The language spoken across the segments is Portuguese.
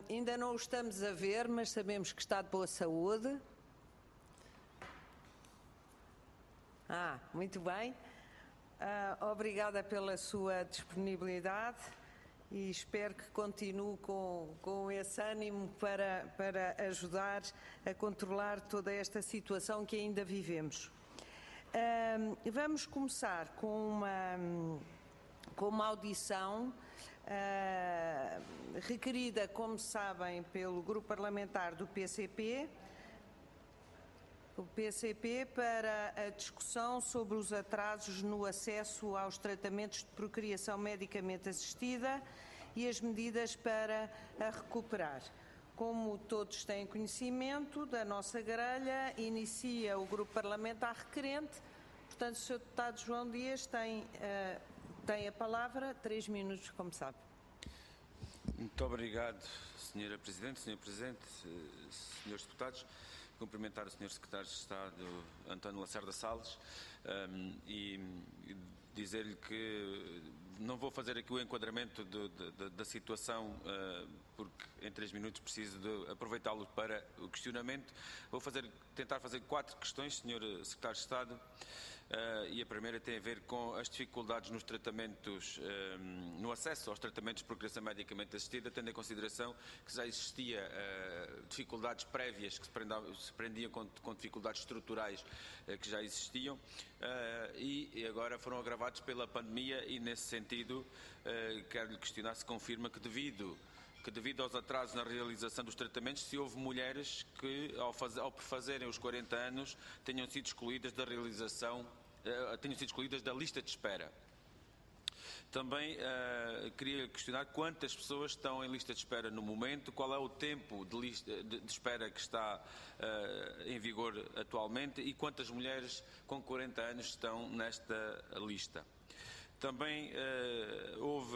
Ainda não o estamos a ver, mas sabemos que está de boa saúde. Muito bem. Obrigada pela sua disponibilidade e espero que continue com esse ânimo para ajudar a controlar toda esta situação que ainda vivemos. Vamos começar com uma audição requerida, como sabem, pelo Grupo Parlamentar do PCP, para a discussão sobre os atrasos no acesso aos tratamentos de procriação medicamente assistida e as medidas para a recuperar. Como todos têm conhecimento da nossa grelha, inicia o Grupo Parlamentar requerente. Portanto, o Sr. Deputado João Dias tem a palavra, 3 minutos, como sabe. Muito obrigado, Sra. Presidente, Sr. Presidente, Srs. Deputados. Cumprimentar o Sr. Secretário de Estado, António Lacerda Salles, e dizer-lhe que não vou fazer aqui o enquadramento da situação, porque em 3 minutos preciso de aproveitá-lo para o questionamento. Vou tentar fazer 4 questões, Sr. Secretário de Estado, e a primeira tem a ver com as dificuldades nos tratamentos, no acesso aos tratamentos de procriação medicamente assistida, tendo em consideração que já existia dificuldades prévias que se prendiam com dificuldades estruturais que já existiam, e agora foram agravados pela pandemia, e nesse sentido quero-lhe questionar se confirma que devido aos atrasos na realização dos tratamentos, se houve mulheres que, ao fazerem os 40 anos, tenham sido excluídas da lista de espera. Também queria questionar quantas pessoas estão em lista de espera no momento, qual é o tempo de espera que está em vigor atualmente e quantas mulheres com 40 anos estão nesta lista. Também houve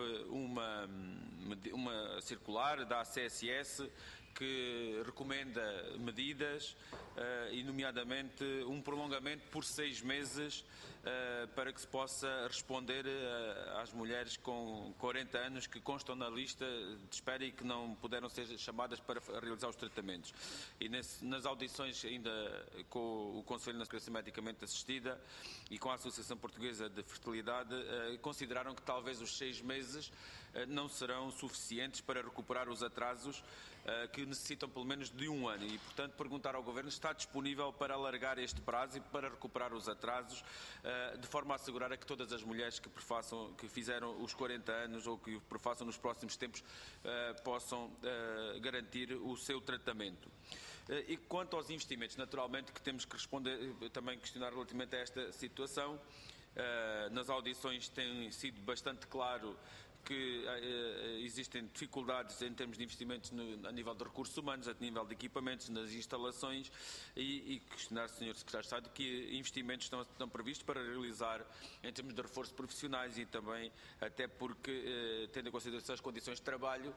uma circular da ACSS que recomenda medidas, e nomeadamente um prolongamento por 6 meses para que se possa responder às mulheres com 40 anos que constam na lista de espera e que não puderam ser chamadas para realizar os tratamentos. E nas audições ainda com o Conselho de Procriação Medicamente Assistida e com a Associação Portuguesa de Fertilidade, consideraram que talvez os 6 meses não serão suficientes para recuperar os atrasos que necessitam pelo menos de 1 ano e, portanto, perguntar ao Governo se está disponível para alargar este prazo e para recuperar os atrasos, de forma a assegurar a que todas as mulheres que fizeram os 40 anos ou que o prefaçam nos próximos tempos possam garantir o seu tratamento. E quanto aos investimentos, naturalmente que temos que responder, também questionar relativamente a esta situação. Nas audições tem sido bastante claro que existem dificuldades em termos de investimentos a nível de recursos humanos, a nível de equipamentos, nas instalações, e questionar, Sr. Secretário de Estado, que investimentos estão previstos para realizar em termos de reforço profissionais e também, até porque, tendo em consideração as condições de trabalho,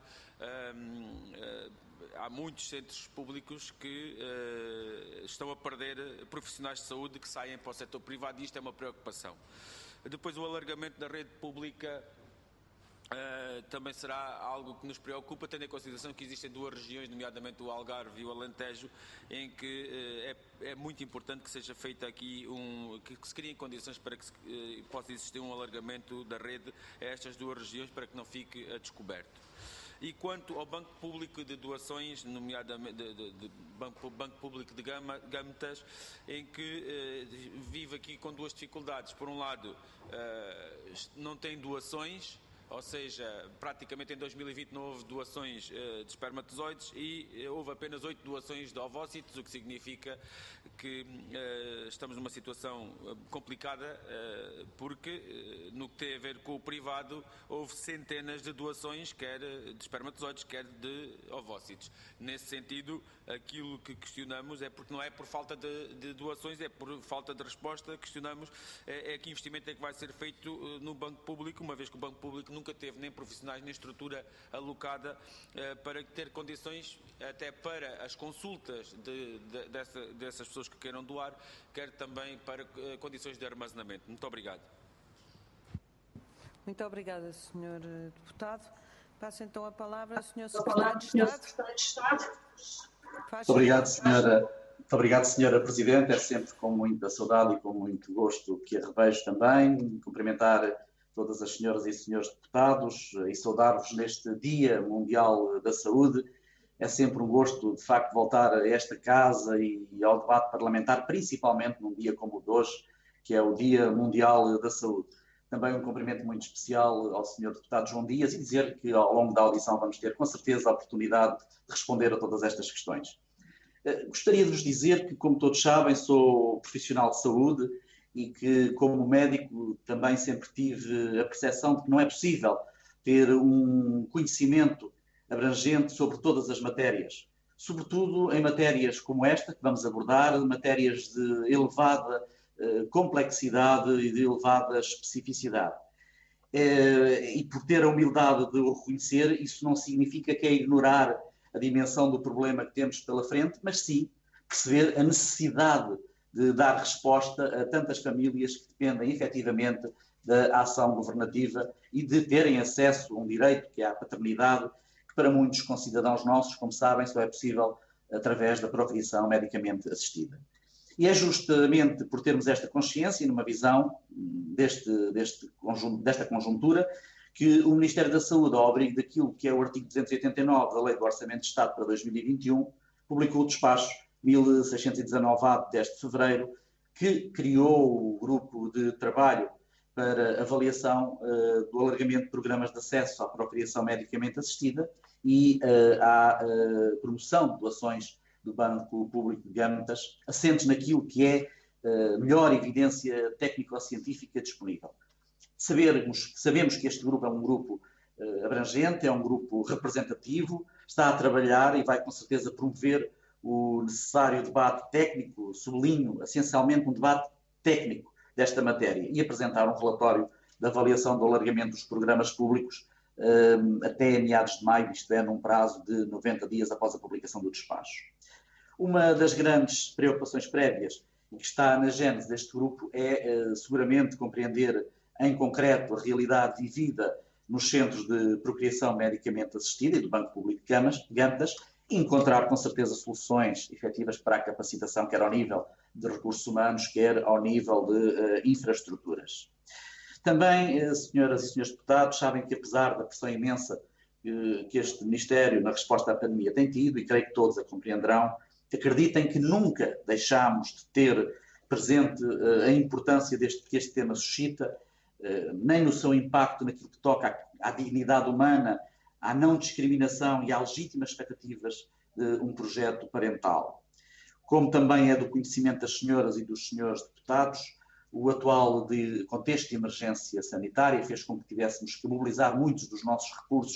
há muitos centros públicos que estão a perder profissionais de saúde que saem para o setor privado, e isto é uma preocupação. Depois, o alargamento da rede pública também será algo que nos preocupa, tendo em consideração que existem 2 regiões, nomeadamente o Algarve e o Alentejo, em que é muito importante que seja feita aqui que se criem condições para que possa existir um alargamento da rede a estas 2 regiões, para que não fique a descoberto. E quanto ao Banco Público de Doações, nomeadamente Banco Público de Gâmetas, em que vive aqui com 2 dificuldades. Por um lado, não tem doações, ou seja, praticamente em 2020 não houve doações de espermatozoides e houve apenas 8 doações de ovócitos, o que significa que estamos numa situação complicada, porque no que tem a ver com o privado houve centenas de doações, quer de espermatozoides, quer de ovócitos. Nesse sentido, aquilo que questionamos é porque não é por falta de doações, é por falta de resposta. Questionamos que investimento é que vai ser feito no Banco Público, uma vez que o Banco Público nunca teve nem profissionais nem estrutura alocada para ter condições até para as consultas dessas pessoas que queiram doar, quer também para condições de armazenamento. Muito obrigado. Muito obrigada, Sr. Deputado. Passo então a palavra ao Sr. Secretário de Estado. Muito obrigado, Senhora Presidente. É sempre com muita saudade e com muito gosto que a revejo também. Cumprimentar todas as senhoras e senhores deputados e saudar-vos neste Dia Mundial da Saúde. É sempre um gosto, de facto, voltar a esta casa e ao debate parlamentar, principalmente num dia como o de hoje, que é o Dia Mundial da Saúde. Também um cumprimento muito especial ao Sr. Deputado João Dias e dizer que ao longo da audição vamos ter com certeza a oportunidade de responder a todas estas questões. Gostaria de vos dizer que, como todos sabem, sou profissional de saúde e que, como médico, também sempre tive a percepção de que não é possível ter um conhecimento abrangente sobre todas as matérias, sobretudo em matérias como esta que vamos abordar, matérias de elevada complexidade e de elevada especificidade. E por ter a humildade de o reconhecer, isso não significa que é ignorar a dimensão do problema que temos pela frente, mas sim perceber a necessidade de dar resposta a tantas famílias que dependem efetivamente da ação governativa e de terem acesso a um direito que é a paternidade, que para muitos concidadãos nossos, como sabem, só é possível através da procriação medicamente assistida. E é justamente por termos esta consciência e numa visão desta conjuntura que o Ministério da Saúde, ao abrigo daquilo que é o artigo 289 da Lei do Orçamento de Estado para 2021, publicou o despacho 1619-A de 10 de fevereiro, que criou o grupo de trabalho para avaliação do alargamento de programas de acesso à procriação medicamente assistida e à promoção de doações do Banco Público de Gâmetas, assentes naquilo que é a melhor evidência técnico-científica disponível. Sabemos que este grupo é um grupo abrangente, é um grupo representativo, está a trabalhar e vai com certeza promover o necessário debate técnico, sublinho, essencialmente um debate técnico desta matéria e apresentar um relatório de avaliação do alargamento dos programas públicos até meados de maio, isto é, num prazo de 90 dias após a publicação do despacho. Uma das grandes preocupações prévias e que está na gênese deste grupo é seguramente compreender em concreto a realidade vivida nos centros de procriação medicamente assistida e do Banco Público de Gâmetas e encontrar com certeza soluções efetivas para a capacitação, quer ao nível de recursos humanos, quer ao nível de infraestruturas. Também, senhoras e senhores deputados, sabem que apesar da pressão imensa que este Ministério na resposta à pandemia tem tido, e creio que todos a compreenderão, acreditem que nunca deixámos de ter presente a importância que este tema suscita, nem no seu impacto naquilo que toca à dignidade humana, à não discriminação e às legítimas expectativas de um projeto parental. Como também é do conhecimento das senhoras e dos senhores deputados, o atual contexto de emergência sanitária fez com que tivéssemos que mobilizar muitos dos nossos recursos,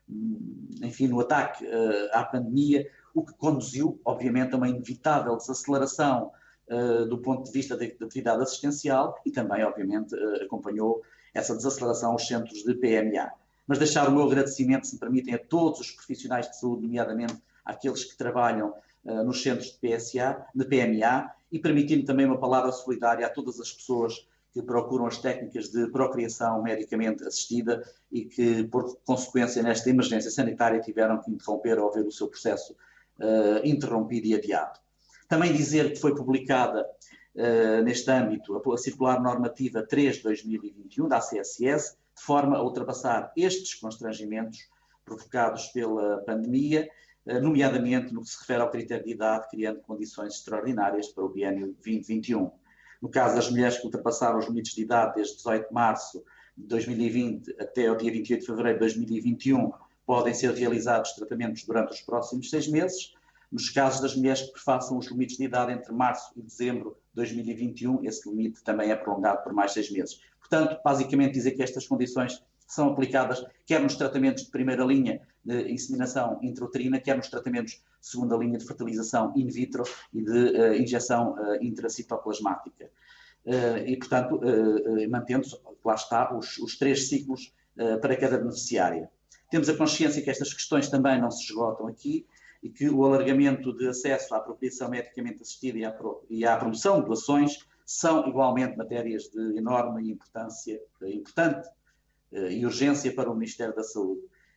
enfim, no ataque à pandemia, o que conduziu, obviamente, a uma inevitável desaceleração do ponto de vista da atividade assistencial e também, obviamente, acompanhou essa desaceleração aos centros de PMA. Mas deixar o meu agradecimento, se me permitem, a todos os profissionais de saúde, nomeadamente àqueles que trabalham nos centros de PMA, e permitir-me também uma palavra solidária a todas as pessoas que procuram as técnicas de procriação medicamente assistida e que, por consequência, nesta emergência sanitária, tiveram que interromper ou ver o seu processo interrompido e adiado. Também dizer que foi publicada neste âmbito a Circular Normativa 3 de 2021 da ACSS, de forma a ultrapassar estes constrangimentos provocados pela pandemia, nomeadamente no que se refere ao critério de idade, criando condições extraordinárias para o biênio 2021. No caso das mulheres que ultrapassaram os limites de idade desde 18 de março de 2020 até o dia 28 de fevereiro de 2021, podem ser realizados tratamentos durante os próximos 6 meses. Nos casos das mulheres que perfaçam os limites de idade entre março e dezembro de 2021, esse limite também é prolongado por mais 6 meses. Portanto, basicamente dizer que estas condições são aplicadas quer nos tratamentos de primeira linha de inseminação intrauterina, quer nos tratamentos de segunda linha de fertilização in vitro e de injeção intracitoplasmática. E, portanto, mantendo-se, lá está, os 3 ciclos para cada beneficiária. Temos a consciência que estas questões também não se esgotam aqui e que o alargamento de acesso à procriação medicamente assistida e à promoção de doações são igualmente matérias de enorme importância, importante e urgência para o Ministério da Saúde.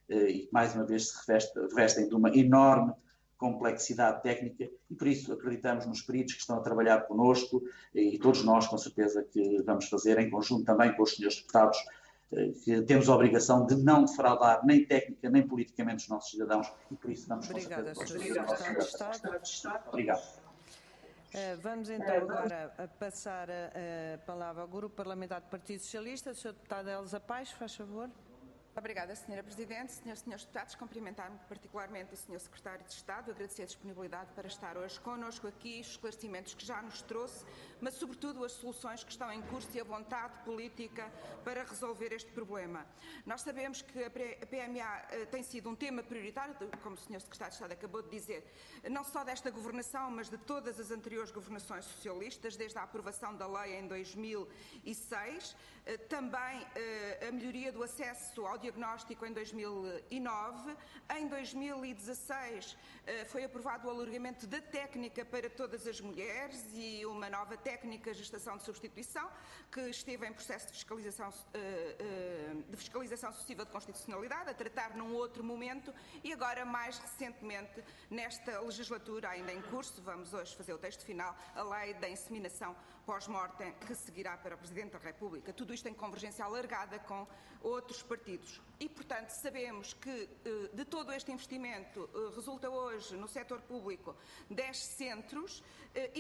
e que mais uma vez se revestem de uma enorme complexidade técnica, e por isso acreditamos nos peritos que estão a trabalhar connosco, e todos nós, com certeza, que vamos fazer em conjunto também com os senhores deputados, que temos a obrigação de não defraudar nem técnica nem politicamente os nossos cidadãos, e por isso vamos Obrigada, com Sr. Secretário de Estado. Obrigado. Vamos então agora a passar a palavra ao Grupo Parlamentar do Partido Socialista. Sr. Deputado Elsa Paes, faz favor. Obrigada, Sra. Presidente. Senhores deputados, cumprimentar-me particularmente o Sr. Secretário de Estado, agradecer a disponibilidade para estar hoje connosco aqui, os esclarecimentos que já nos trouxe, mas sobretudo as soluções que estão em curso e a vontade política para resolver este problema. Nós sabemos que a PMA tem sido um tema prioritário, como o Sr. Secretário de Estado acabou de dizer, não só desta governação, mas de todas as anteriores governações socialistas, desde a aprovação da lei em 2006, também a melhoria do acesso ao diagnóstico em 2009. Em 2016 foi aprovado o alargamento da técnica para todas as mulheres e uma nova técnica de gestação de substituição, que esteve em processo de fiscalização sucessiva de constitucionalidade, a tratar num outro momento, e agora, mais recentemente, nesta legislatura ainda em curso, vamos hoje fazer o texto final, a lei da inseminação pós-mortem, que seguirá para o Presidente da República. Tudo isto em convergência alargada com outros partidos. E, portanto, sabemos que de todo este investimento resulta hoje no setor público 10 centros e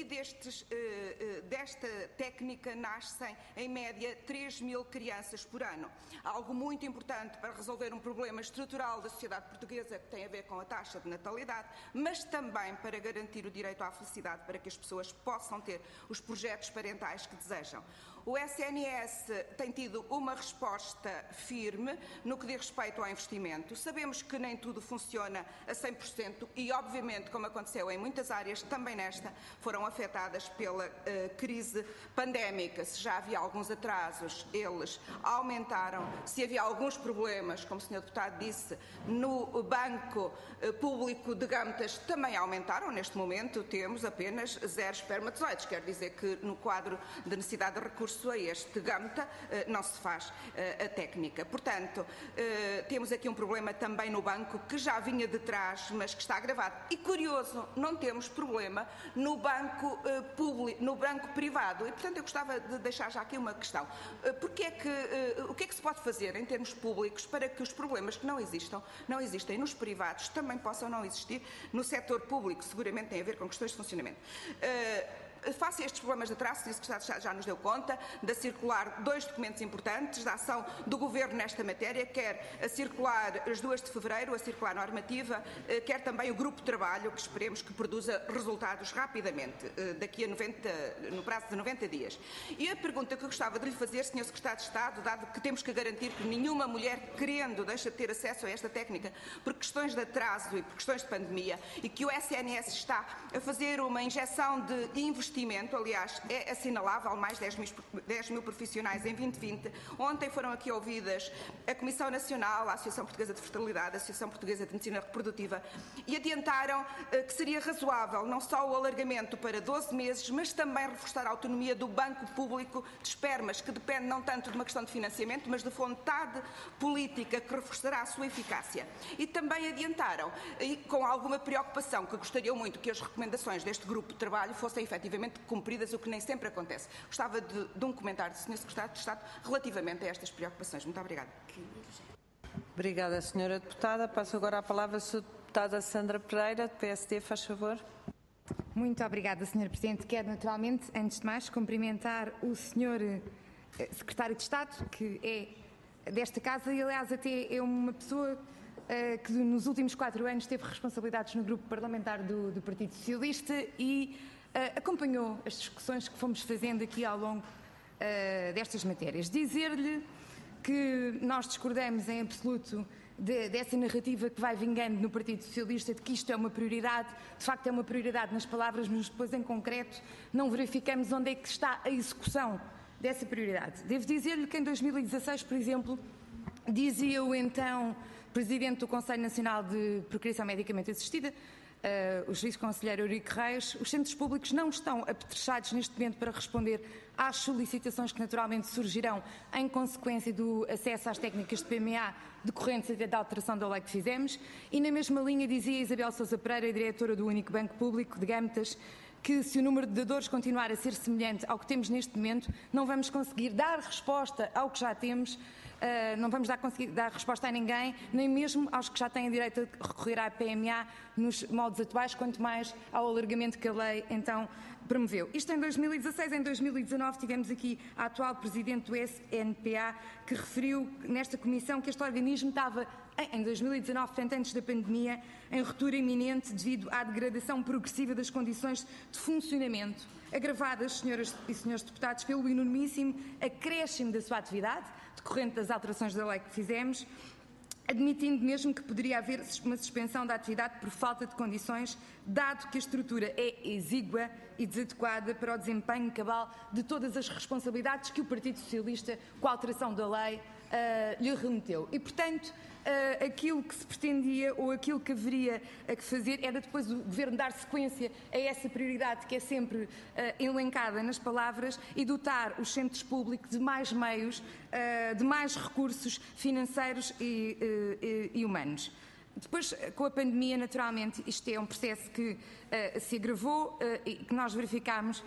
desta técnica nascem, em média, 3.000 crianças por ano. Algo muito importante para resolver um problema estrutural da sociedade portuguesa que tem a ver com a taxa de natalidade, mas também para garantir o direito à felicidade para que as pessoas possam ter os projetos parentais que desejam. O SNS tem tido uma resposta firme no que diz respeito ao investimento. Sabemos que nem tudo funciona a 100% e, obviamente, como aconteceu em muitas áreas, também nesta, foram afetadas pela crise pandémica. Se já havia alguns atrasos, eles aumentaram. Se havia alguns problemas, como o Sr. Deputado disse, no Banco Público de Gâmetas, também aumentaram. Neste momento temos apenas 0 espermatozoides. Quer dizer que no quadro de necessidade de recursos a este Gâmeta não se faz a técnica. Portanto, temos aqui um problema também no banco que já vinha de trás, mas que está agravado. E curioso, não temos problema no banco público, no banco privado. E, portanto, eu gostava de deixar já aqui uma questão. O que é que se pode fazer em termos públicos para que os problemas que não existem nos privados também possam não existir no setor público? Seguramente tem a ver com questões de funcionamento. Face a estes problemas de atraso, o Sr. Secretário de Estado já nos deu conta da circular 2 documentos importantes da ação do Governo nesta matéria, quer a circular as 2 de fevereiro, a circular normativa, quer também o grupo de trabalho, que esperemos que produza resultados rapidamente, daqui a no prazo de 90 dias. E a pergunta que eu gostava de lhe fazer, Sr. Secretário de Estado, dado que temos que garantir que nenhuma mulher querendo deixa de ter acesso a esta técnica por questões de atraso e por questões de pandemia, e que o SNS está a fazer uma injeção de investimento, aliás, é assinalável, mais 10 mil profissionais em 2020. Ontem foram aqui ouvidas a Comissão Nacional, a Associação Portuguesa de Fertilidade, a Associação Portuguesa de Medicina Reprodutiva, e adiantaram que seria razoável não só o alargamento para 12 meses, mas também reforçar a autonomia do Banco Público de Espermas, que depende não tanto de uma questão de financiamento, mas de vontade política que reforçará a sua eficácia. E também adiantaram, e com alguma preocupação, que gostariam muito que as recomendações deste grupo de trabalho fossem efetivamente cumpridas, o que nem sempre acontece. Gostava de um comentário do Sr. Secretário de Estado relativamente a estas preocupações. Muito obrigada. Obrigada, Sra. Deputada. Passo agora a palavra à Sra. Deputada Sandra Pereira, de PSD, faz favor. Muito obrigada, Sra. Presidente. Quero, naturalmente, antes de mais, cumprimentar o Sr. Secretário de Estado, que é desta casa e, aliás, até é uma pessoa que nos últimos 4 anos teve responsabilidades no grupo parlamentar do Partido Socialista e acompanhou as discussões que fomos fazendo aqui ao longo destas matérias. Dizer-lhe que nós discordamos em absoluto dessa narrativa que vai vingando no Partido Socialista de que isto é uma prioridade. De facto é uma prioridade nas palavras, mas depois em concreto não verificamos onde é que está a execução dessa prioridade. Devo dizer-lhe que em 2016, por exemplo, dizia o então Presidente do Conselho Nacional de Procriação Medicamente Assistida, o juiz conselheiro Eurico Reis, os centros públicos não estão apetrechados neste momento para responder às solicitações que naturalmente surgirão em consequência do acesso às técnicas de PMA decorrentes até da alteração da lei que fizemos, e na mesma linha dizia Isabel Sousa Pereira, diretora do único Banco Público de Gâmetas, que se o número de dadores continuar a ser semelhante ao que temos neste momento, não vamos conseguir dar resposta ao que já temos, não vamos conseguir dar resposta a ninguém, nem mesmo aos que já têm direito a recorrer à PMA nos moldes atuais, quanto mais ao alargamento que a lei então promoveu. Isto em 2016, em 2019 tivemos aqui a atual Presidente do SNPA que referiu nesta comissão que este organismo estava em 2019, portanto antes da pandemia, em ruptura iminente devido à degradação progressiva das condições de funcionamento, agravadas, senhoras e senhores deputados, pelo enormíssimo acréscimo da sua atividade, decorrente das alterações da lei que fizemos, admitindo mesmo que poderia haver uma suspensão da atividade por falta de condições, dado que a estrutura é exígua e desadequada para o desempenho cabal de todas as responsabilidades que o Partido Socialista, com a alteração da lei, lhe remeteu. E, portanto, aquilo que se pretendia ou aquilo que haveria a fazer era depois o Governo dar sequência a essa prioridade que é sempre elencada nas palavras e dotar os centros públicos de mais meios, de mais recursos financeiros e humanos. Depois, com a pandemia, naturalmente, isto é um processo que se agravou e que nós verificámos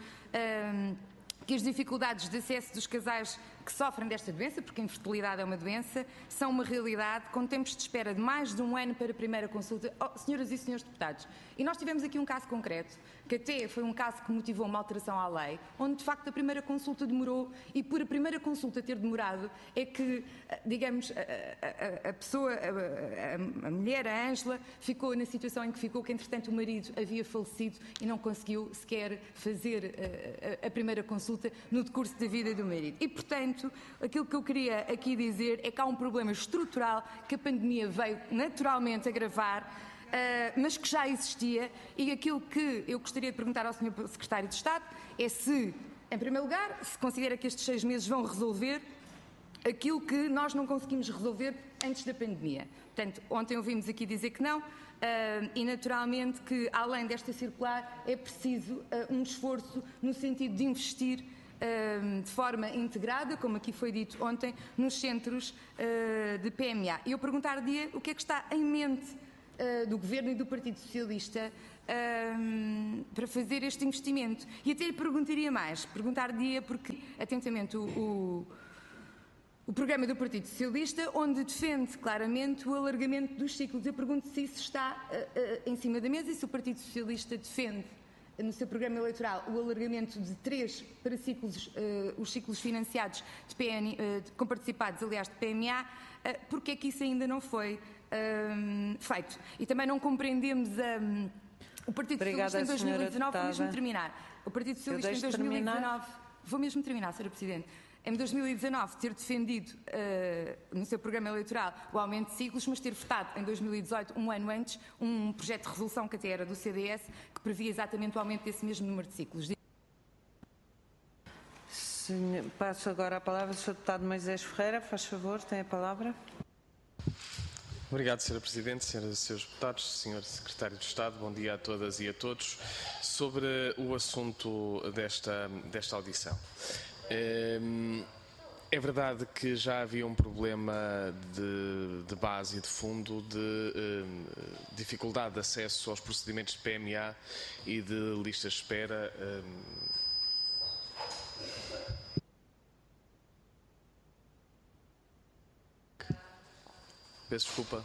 que as dificuldades de acesso dos casais que sofrem desta doença, porque a infertilidade é uma doença, são uma realidade, com tempos de espera de mais de um ano para a primeira consulta. Senhoras e senhores deputados, e nós tivemos aqui um caso concreto, que até foi um caso que motivou uma alteração à lei, onde de facto a primeira consulta demorou, e por a primeira consulta ter demorado é que, digamos, a pessoa, a mulher, a Ângela, ficou na situação em que ficou, que entretanto o marido havia falecido e não conseguiu sequer fazer a primeira consulta no decurso da vida do marido. E, portanto, aquilo que eu queria aqui dizer é que há um problema estrutural que a pandemia veio naturalmente agravar, mas que já existia, e aquilo que eu gostaria de perguntar ao Sr. Secretário de Estado é se, em primeiro lugar, se considera que estes 6 meses vão resolver aquilo que nós não conseguimos resolver antes da pandemia. Portanto, ontem ouvimos aqui dizer que não, e naturalmente que, além desta circular, é preciso um esforço no sentido de investir de forma integrada, como aqui foi dito ontem, nos centros de PMA. E eu perguntar-lhe o que é que está em mente do Governo e do Partido Socialista para fazer este investimento. E até lhe perguntaria mais, perguntar-lhe porque, atentamente, o programa do Partido Socialista, onde defende claramente o alargamento dos ciclos. Eu pergunto se isso está em cima da mesa e se o Partido Socialista defende no seu programa eleitoral o alargamento de 3 para ciclos, os ciclos financiados de comparticipados, aliás, de PMA, porque é que isso ainda não foi feito. E também não compreendemos o Partido Socialista em 2019, vou mesmo terminar. O Partido Socialista em 2019, vou mesmo terminar, Sra. Presidente. Em 2019 ter defendido no seu programa eleitoral o aumento de ciclos, mas ter votado em 2018, um ano antes, um projeto de resolução que até era do CDS, que previa exatamente o aumento desse mesmo número de ciclos. Passo agora a palavra ao Sr. Deputado Moisés Ferreira. Faz favor, tem a palavra. Obrigado, Sra. Presidente, Sras. e Srs. Deputados, Sr. Secretário de Estado, bom dia a todas e a todos. Sobre o assunto desta audição. É verdade que já havia um problema de base e de fundo de dificuldade de acesso aos procedimentos de PMA e de listas de espera. Peço desculpa.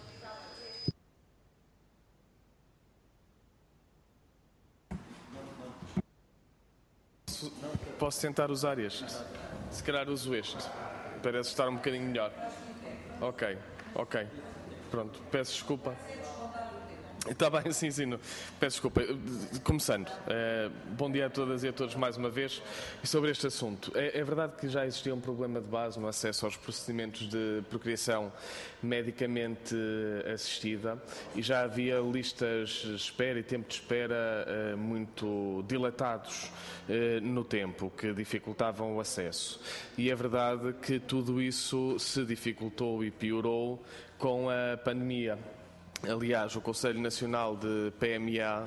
Posso tentar usar este? Se calhar uso este. Parece estar um bocadinho melhor. Ok. Pronto, peço desculpa. Está bem, sim. Peço desculpa. Começando. Bom dia a todas e a todos mais uma vez. E sobre este assunto. É verdade que já existia um problema de base no acesso aos procedimentos de procriação medicamente assistida e já havia listas de espera e tempo de espera muito dilatados no tempo, que dificultavam o acesso. E é verdade que tudo isso se dificultou e piorou com a pandemia. Aliás, o Conselho Nacional de PMA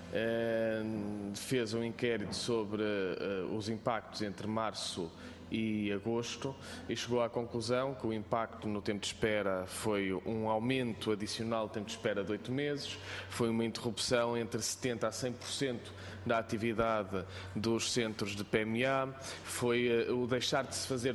fez um inquérito sobre os impactos entre março e agosto e chegou à conclusão que o impacto no tempo de espera foi um aumento adicional do tempo de espera de 8 meses, foi uma interrupção entre 70% a 100% da atividade dos centros de PMA, foi o deixar de se fazer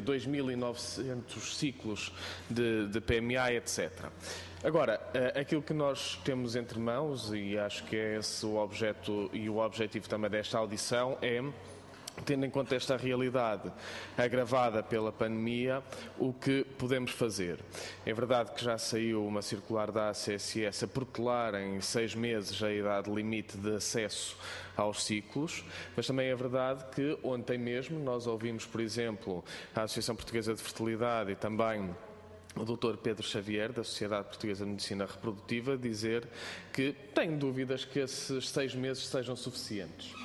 2.900 ciclos de PMA, etc. Agora, aquilo que nós temos entre mãos, e acho que é esse o objeto e o objetivo também desta audição, é, tendo em conta esta realidade agravada pela pandemia, o que podemos fazer. É verdade que já saiu uma circular da ACSS a protelar em 6 meses a idade limite de acesso aos ciclos, mas também é verdade que ontem mesmo nós ouvimos, por exemplo, a Associação Portuguesa de Fertilidade e também o Dr. Pedro Xavier, da Sociedade Portuguesa de Medicina Reprodutiva, dizer que tem dúvidas que esses 6 meses sejam suficientes.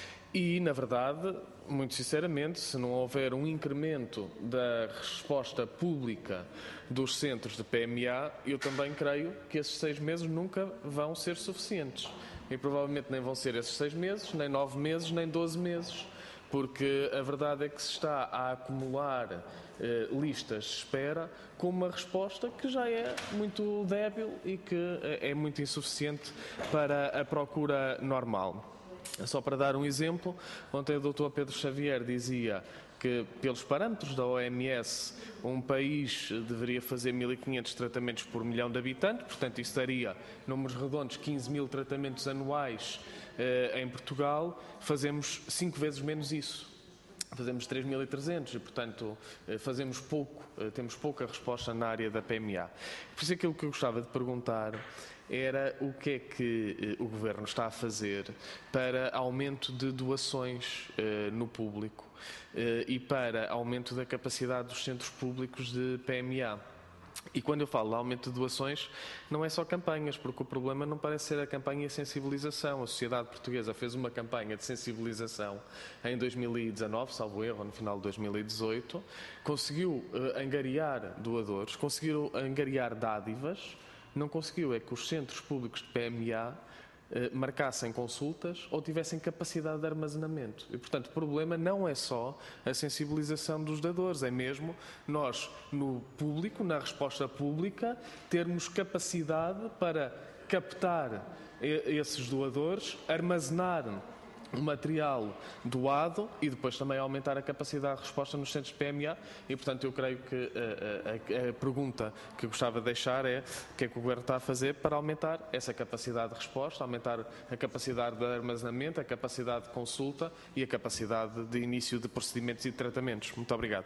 E, na verdade, muito sinceramente, se não houver um incremento da resposta pública dos centros de PMA, eu também creio que esses 6 meses nunca vão ser suficientes. E provavelmente nem vão ser esses 6 meses, nem 9 meses, nem 12 meses. Porque a verdade é que se está a acumular listas de espera com uma resposta que já é muito débil e que é muito insuficiente para a procura normal. Só para dar um exemplo, ontem o Dr. Pedro Xavier dizia que, pelos parâmetros da OMS, um país deveria fazer 1.500 tratamentos por milhão de habitantes, portanto isso daria, números redondos, 15.000 tratamentos anuais em Portugal. Fazemos 5 vezes menos isso. Fazemos 3.300 e, portanto, fazemos pouco, temos pouca resposta na área da PMA. Por isso, aquilo que eu gostava de perguntar era o que é que o Governo está a fazer para aumento de doações no público e para aumento da capacidade dos centros públicos de PMA. E quando eu falo de aumento de doações, não é só campanhas, porque o problema não parece ser a campanha de sensibilização. A Sociedade Portuguesa fez uma campanha de sensibilização em 2019, salvo erro, no final de 2018, conseguiu angariar doadores, conseguiu angariar dádivas, não conseguiu é que os centros públicos de PMA marcassem consultas ou tivessem capacidade de armazenamento. E, portanto, o problema não é só a sensibilização dos dadores, é mesmo nós, no público, na resposta pública, termos capacidade para captar esses doadores, armazenar o material doado e depois também aumentar a capacidade de resposta nos centros de PMA e, portanto, eu creio que a pergunta que eu gostava de deixar é o que é que o Governo está a fazer para aumentar essa capacidade de resposta, aumentar a capacidade de armazenamento, a capacidade de consulta e a capacidade de início de procedimentos e de tratamentos. Muito obrigado.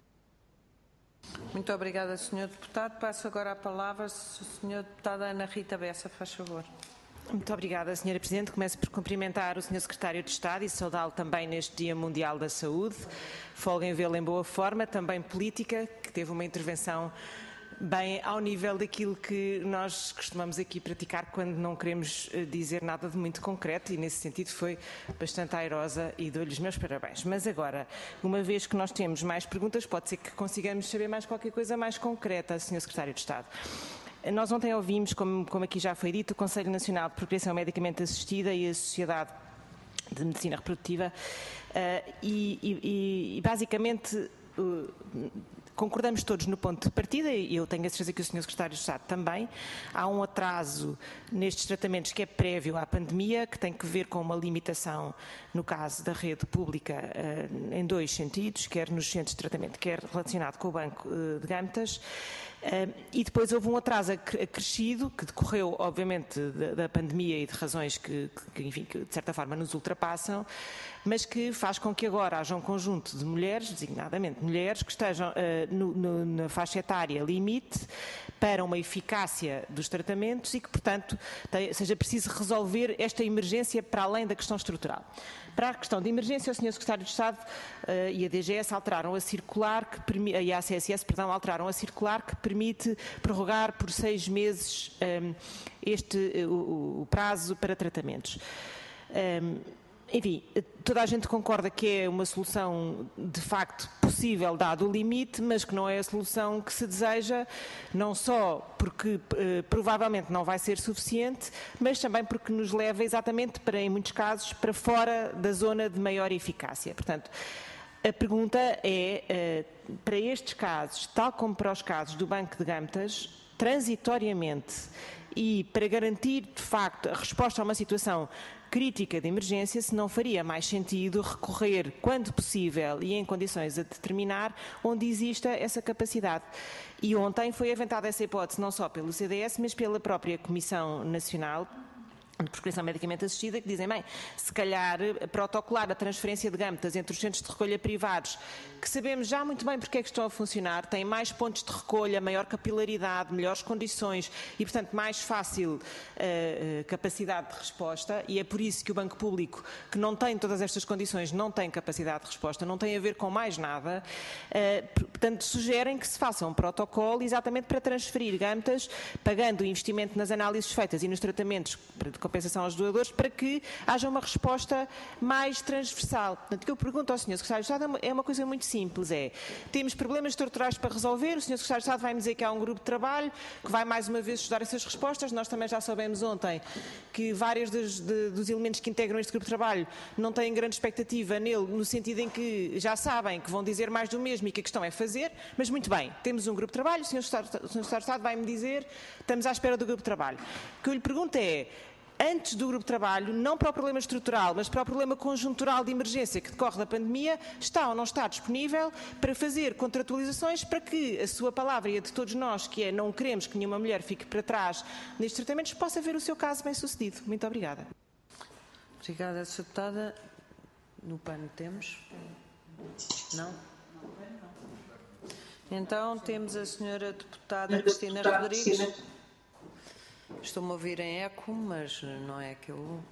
Muito obrigada, Sr. Deputado. Passo agora a palavra à Sra. Deputada Ana Rita Bessa, faz favor. Muito obrigada, Sra. Presidente. Começo por cumprimentar o Sr. Secretário de Estado e saudá-lo também neste Dia Mundial da Saúde. Folga em vê-lo em boa forma, também política, que teve uma intervenção bem ao nível daquilo que nós costumamos aqui praticar quando não queremos dizer nada de muito concreto e, nesse sentido, foi bastante airosa e dou-lhe os meus parabéns. Mas agora, uma vez que nós temos mais perguntas, pode ser que consigamos saber mais qualquer coisa mais concreta, Sr. Secretário de Estado. Nós ontem ouvimos, como aqui já foi dito, o Conselho Nacional de Procriação Medicamente Assistida e a Sociedade de Medicina Reprodutiva e basicamente concordamos todos no ponto de partida e eu tenho a certeza que o Sr. Secretário de Estado também. Há um atraso nestes tratamentos que é prévio à pandemia, que tem que ver com uma limitação, no caso da rede pública, em 2 sentidos, quer nos centros de tratamento, quer relacionado com o banco de gametas. E depois houve um atraso acrescido, que decorreu, obviamente, da pandemia e de razões enfim, que de certa forma nos ultrapassam, mas que faz com que agora haja um conjunto de mulheres, designadamente mulheres, que estejam na faixa etária limite para uma eficácia dos tratamentos e que, portanto, seja preciso resolver esta emergência para além da questão estrutural. Para a questão de emergência, o Sr. Secretário de Estado e a DGS alteraram a circular, e a ACSS, alteraram a circular que permite prorrogar por 6 meses o prazo para tratamentos. Enfim, toda a gente concorda que é uma solução de facto possível, dado o limite, mas que não é a solução que se deseja, não só porque provavelmente não vai ser suficiente, mas também porque nos leva exatamente para, em muitos casos, para fora da zona de maior eficácia. Portanto, a pergunta é, para estes casos, tal como para os casos do Banco de Gâmetas, transitoriamente e para garantir, de facto, a resposta a uma situação crítica de emergência, se não faria mais sentido recorrer, quando possível e em condições a determinar, onde exista essa capacidade. E ontem foi aventada essa hipótese não só pelo CDS, mas pela própria Comissão Nacional de Procriação Medicamente Assistida, que dizem, bem, se calhar protocolar a transferência de gâmetas entre os centros de recolha privados, que sabemos já muito bem porque é que estão a funcionar, têm mais pontos de recolha, maior capilaridade, melhores condições e, portanto, mais fácil capacidade de resposta, e é por isso que o Banco Público, que não tem todas estas condições, não tem capacidade de resposta, não tem a ver com mais nada, portanto, sugerem que se faça um protocolo exatamente para transferir gâmetas, pagando o investimento nas análises feitas e nos tratamentos de compensação aos doadores, para que haja uma resposta mais transversal. Portanto, o que eu pergunto ao Sr. Secretário de Estado é uma coisa muito simples, temos problemas estruturais para resolver, o Sr. Secretário de Estado vai-me dizer que há um grupo de trabalho que vai mais uma vez estudar essas respostas, nós também já soubemos ontem que vários dos elementos que integram este grupo de trabalho não têm grande expectativa nele, no sentido em que já sabem que vão dizer mais do mesmo e que a questão é fazer, mas muito bem, temos um grupo de trabalho, o Sr. Secretário de Estado vai-me dizer, estamos à espera do grupo de trabalho. O que eu lhe pergunto é, antes do grupo de trabalho, não para o problema estrutural, mas para o problema conjuntural de emergência que decorre da pandemia, está ou não está disponível para fazer contratualizações para que a sua palavra e a de todos nós, que é não queremos que nenhuma mulher fique para trás nestes tratamentos, possa ver o seu caso bem sucedido. Muito obrigada. Obrigada, Sra. Deputada. No pano temos? Não? Então temos a Sra. Deputada Cristina Rodrigues. Estou-me a ouvir em eco, mas não é que eu...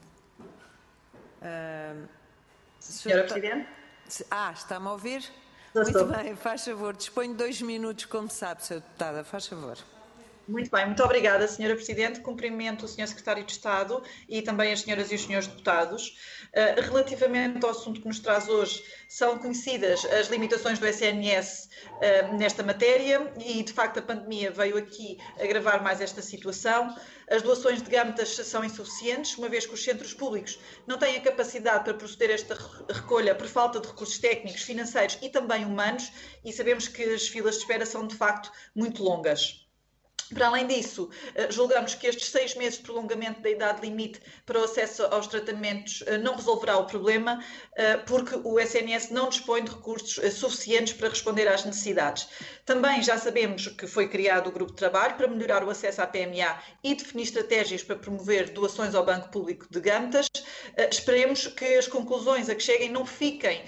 Senhora Presidente? Está-me a ouvir? Muito bem, faz favor. Disponho de 2 minutos, como sabe, Sra. Deputada. Faz favor. Muito bem, muito obrigada, Sra. Presidente. Cumprimento o Sr. Secretário de Estado e também as senhoras e os senhores deputados. Relativamente ao assunto que nos traz hoje, são conhecidas as limitações do SNS nesta matéria e, de facto, a pandemia veio aqui agravar mais esta situação. As doações de gâmetas são insuficientes, uma vez que os centros públicos não têm a capacidade para proceder a esta recolha por falta de recursos técnicos, financeiros e também humanos, e sabemos que as filas de espera são, de facto, muito longas. Para além disso, julgamos que estes 6 meses de prolongamento da idade limite para o acesso aos tratamentos não resolverá o problema, porque o SNS não dispõe de recursos suficientes para responder às necessidades. Também já sabemos que foi criado o grupo de trabalho para melhorar o acesso à PMA e definir estratégias para promover doações ao Banco Público de Gâmetas. Esperemos que as conclusões a que cheguem não fiquem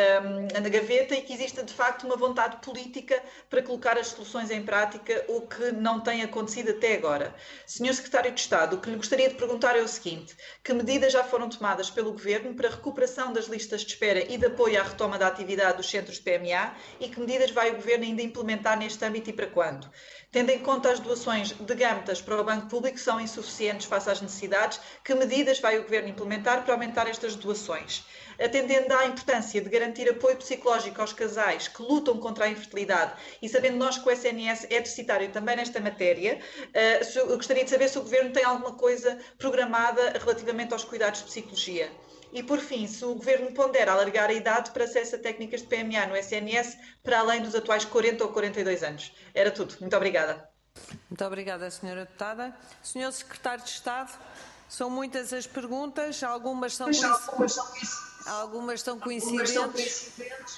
na gaveta e que exista de facto uma vontade política para colocar as soluções em prática, o que não tem acontecido até agora. Sr. Secretário de Estado, o que lhe gostaria de perguntar é o seguinte: que medidas já foram tomadas pelo Governo para a recuperação das listas de espera e de apoio à retoma da atividade dos centros de PMA e que medidas vai o Governo ainda implementar neste âmbito e para quando? Tendo em conta as doações de gâmetas para o Banco Público são insuficientes face às necessidades, que medidas vai o Governo implementar para aumentar estas doações? Atendendo à importância de garantir apoio psicológico aos casais que lutam contra a infertilidade e sabendo nós que o SNS é deficitário também nesta matéria, eu gostaria de saber se o Governo tem alguma coisa programada relativamente aos cuidados de psicologia. E, por fim, se o Governo pondera alargar a idade para acesso a técnicas de PMA no SNS para além dos atuais 40 ou 42 anos. Era tudo. Muito obrigada. Muito obrigada, Sra. Deputada. Sr. Secretário de Estado, são muitas as perguntas, algumas são coincidentes.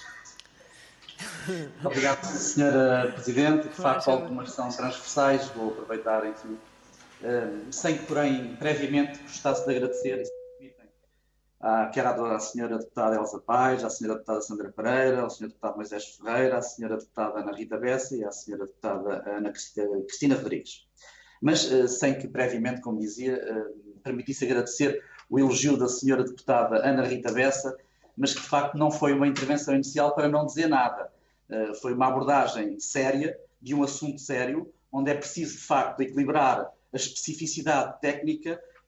Obrigado, Sra. Presidente. De facto, algumas são transversais. Vou aproveitar, enfim, sem que, porém, previamente gostasse de agradecer, quer à Sra. Deputada Elsa Paes, à Sra. Deputada Sandra Pereira, ao Sr. Deputado Moisés Ferreira, à Sra. Deputada Ana Rita Bessa e à Sra. Deputada Ana Cristina Rodrigues. Mas sem que previamente, como dizia, permitisse agradecer o elogio da Sra. Deputada Ana Rita Bessa, mas que de facto não foi uma intervenção inicial para não dizer nada. Foi uma abordagem séria, de um assunto sério, onde é preciso de facto equilibrar a especificidade técnica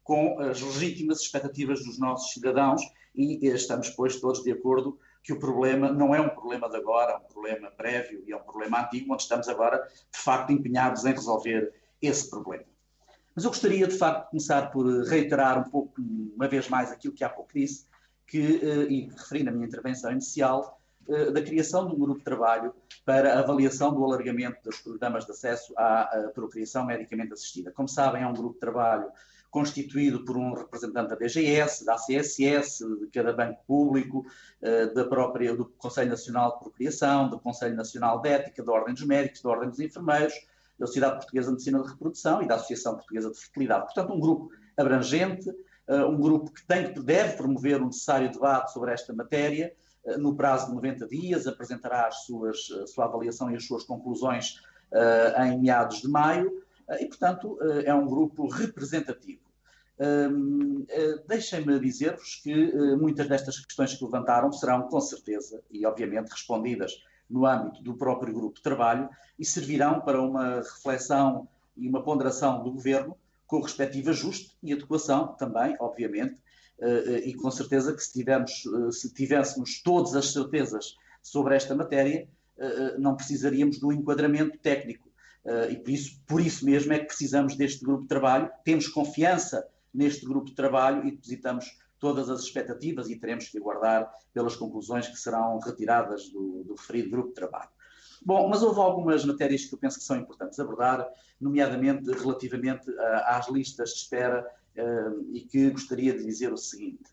com as legítimas expectativas dos nossos cidadãos e estamos, pois, todos de acordo que o problema não é um problema de agora, é um problema prévio e é um problema antigo, onde estamos agora, de facto, empenhados em resolver esse problema. Mas eu gostaria, de facto, de começar por reiterar um pouco, uma vez mais, aquilo que há pouco disse, e referi na minha intervenção inicial, da criação de um grupo de trabalho para a avaliação do alargamento dos programas de acesso à procriação medicamente assistida. Como sabem, é um grupo de trabalho constituído por um representante da DGS, da ACSS, de cada banco público, do Conselho Nacional de Procriação, do Conselho Nacional de Ética, da Ordem dos Médicos, da Ordem dos Enfermeiros, da Sociedade Portuguesa de Medicina de Reprodução e da Associação Portuguesa de Fertilidade. Portanto, um grupo abrangente, um grupo que deve promover um necessário debate sobre esta matéria. No prazo de 90 dias, apresentará a sua avaliação e as suas conclusões em meados de maio e, portanto, é um grupo representativo. Deixem-me dizer-vos que muitas destas questões que levantaram serão, com certeza, e obviamente respondidas no âmbito do próprio grupo de trabalho e servirão para uma reflexão e uma ponderação do Governo com o respectivo ajuste e adequação também, obviamente, e com certeza que se tivéssemos todas as certezas sobre esta matéria, não precisaríamos de um enquadramento técnico. E por isso mesmo é que precisamos deste grupo de trabalho, temos confiança neste grupo de trabalho e depositamos todas as expectativas e teremos que aguardar pelas conclusões que serão retiradas do referido grupo de trabalho. Bom, mas houve algumas matérias que eu penso que são importantes abordar, nomeadamente relativamente às listas de espera, e que gostaria de dizer o seguinte.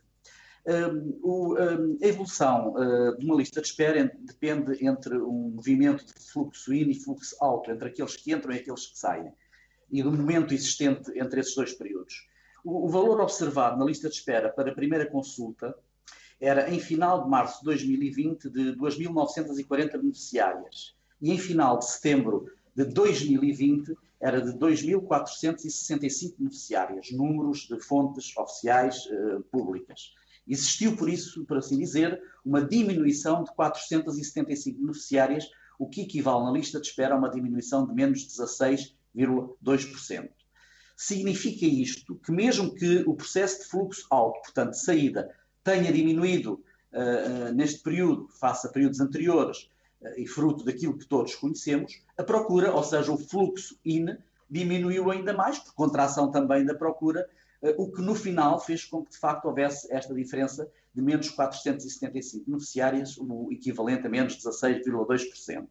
A evolução de uma lista de espera depende entre um movimento de fluxo in e fluxo out, entre aqueles que entram e aqueles que saem, e do momento existente entre esses dois períodos. O valor observado na lista de espera para a primeira consulta era, em final de março de 2020, de 2.940 beneficiárias, e em final de setembro de 2020 era de 2.465 beneficiárias, números de fontes oficiais públicas. Existiu, por isso, por assim dizer, uma diminuição de 475 beneficiárias, o que equivale na lista de espera a uma diminuição de menos 16,2%. Significa isto que mesmo que o processo de fluxo alto, portanto de saída, tenha diminuído neste período, face a períodos anteriores, e fruto daquilo que todos conhecemos, a procura, ou seja, o fluxo in, diminuiu ainda mais, por contração também da procura, o que no final fez com que de facto houvesse esta diferença de menos 475 beneficiárias, o equivalente a menos 16,2%.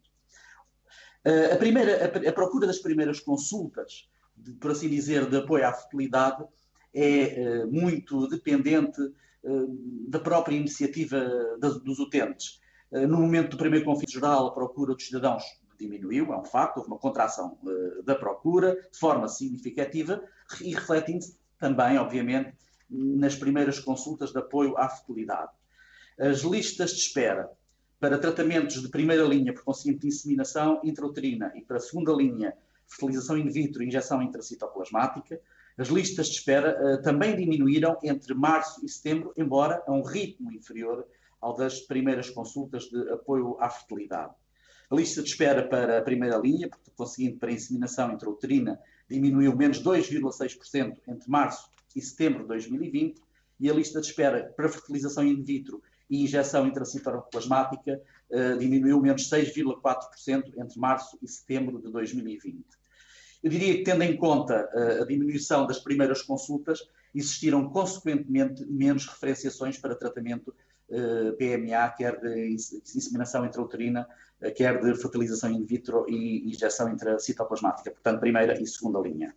A procura das primeiras consultas, por assim dizer, de apoio à fertilidade, é muito dependente da própria iniciativa dos utentes. No momento do primeiro conflito geral, a procura dos cidadãos diminuiu, é um facto, houve uma contração da procura de forma significativa e refletindo-se também, obviamente, nas primeiras consultas de apoio à fertilidade. As listas de espera para tratamentos de primeira linha por conseguinte de inseminação intrauterina e para segunda linha, fertilização in vitro e injeção intracitoplasmática, as listas de espera também diminuíram entre março e setembro, embora a um ritmo inferior ao das primeiras consultas de apoio à fertilidade. A lista de espera para a primeira linha, por conseguinte para a inseminação intrauterina, diminuiu menos 2,6% entre março e setembro de 2020, e a lista de espera para fertilização in vitro e injeção intracitoplasmática diminuiu menos 6,4% entre março e setembro de 2020. Eu diria que, tendo em conta a diminuição das primeiras consultas, existiram consequentemente menos referenciações para tratamento PMA, quer de inseminação intrauterina, quer de fertilização in vitro e injeção intracitoplasmática, portanto, primeira e segunda linha.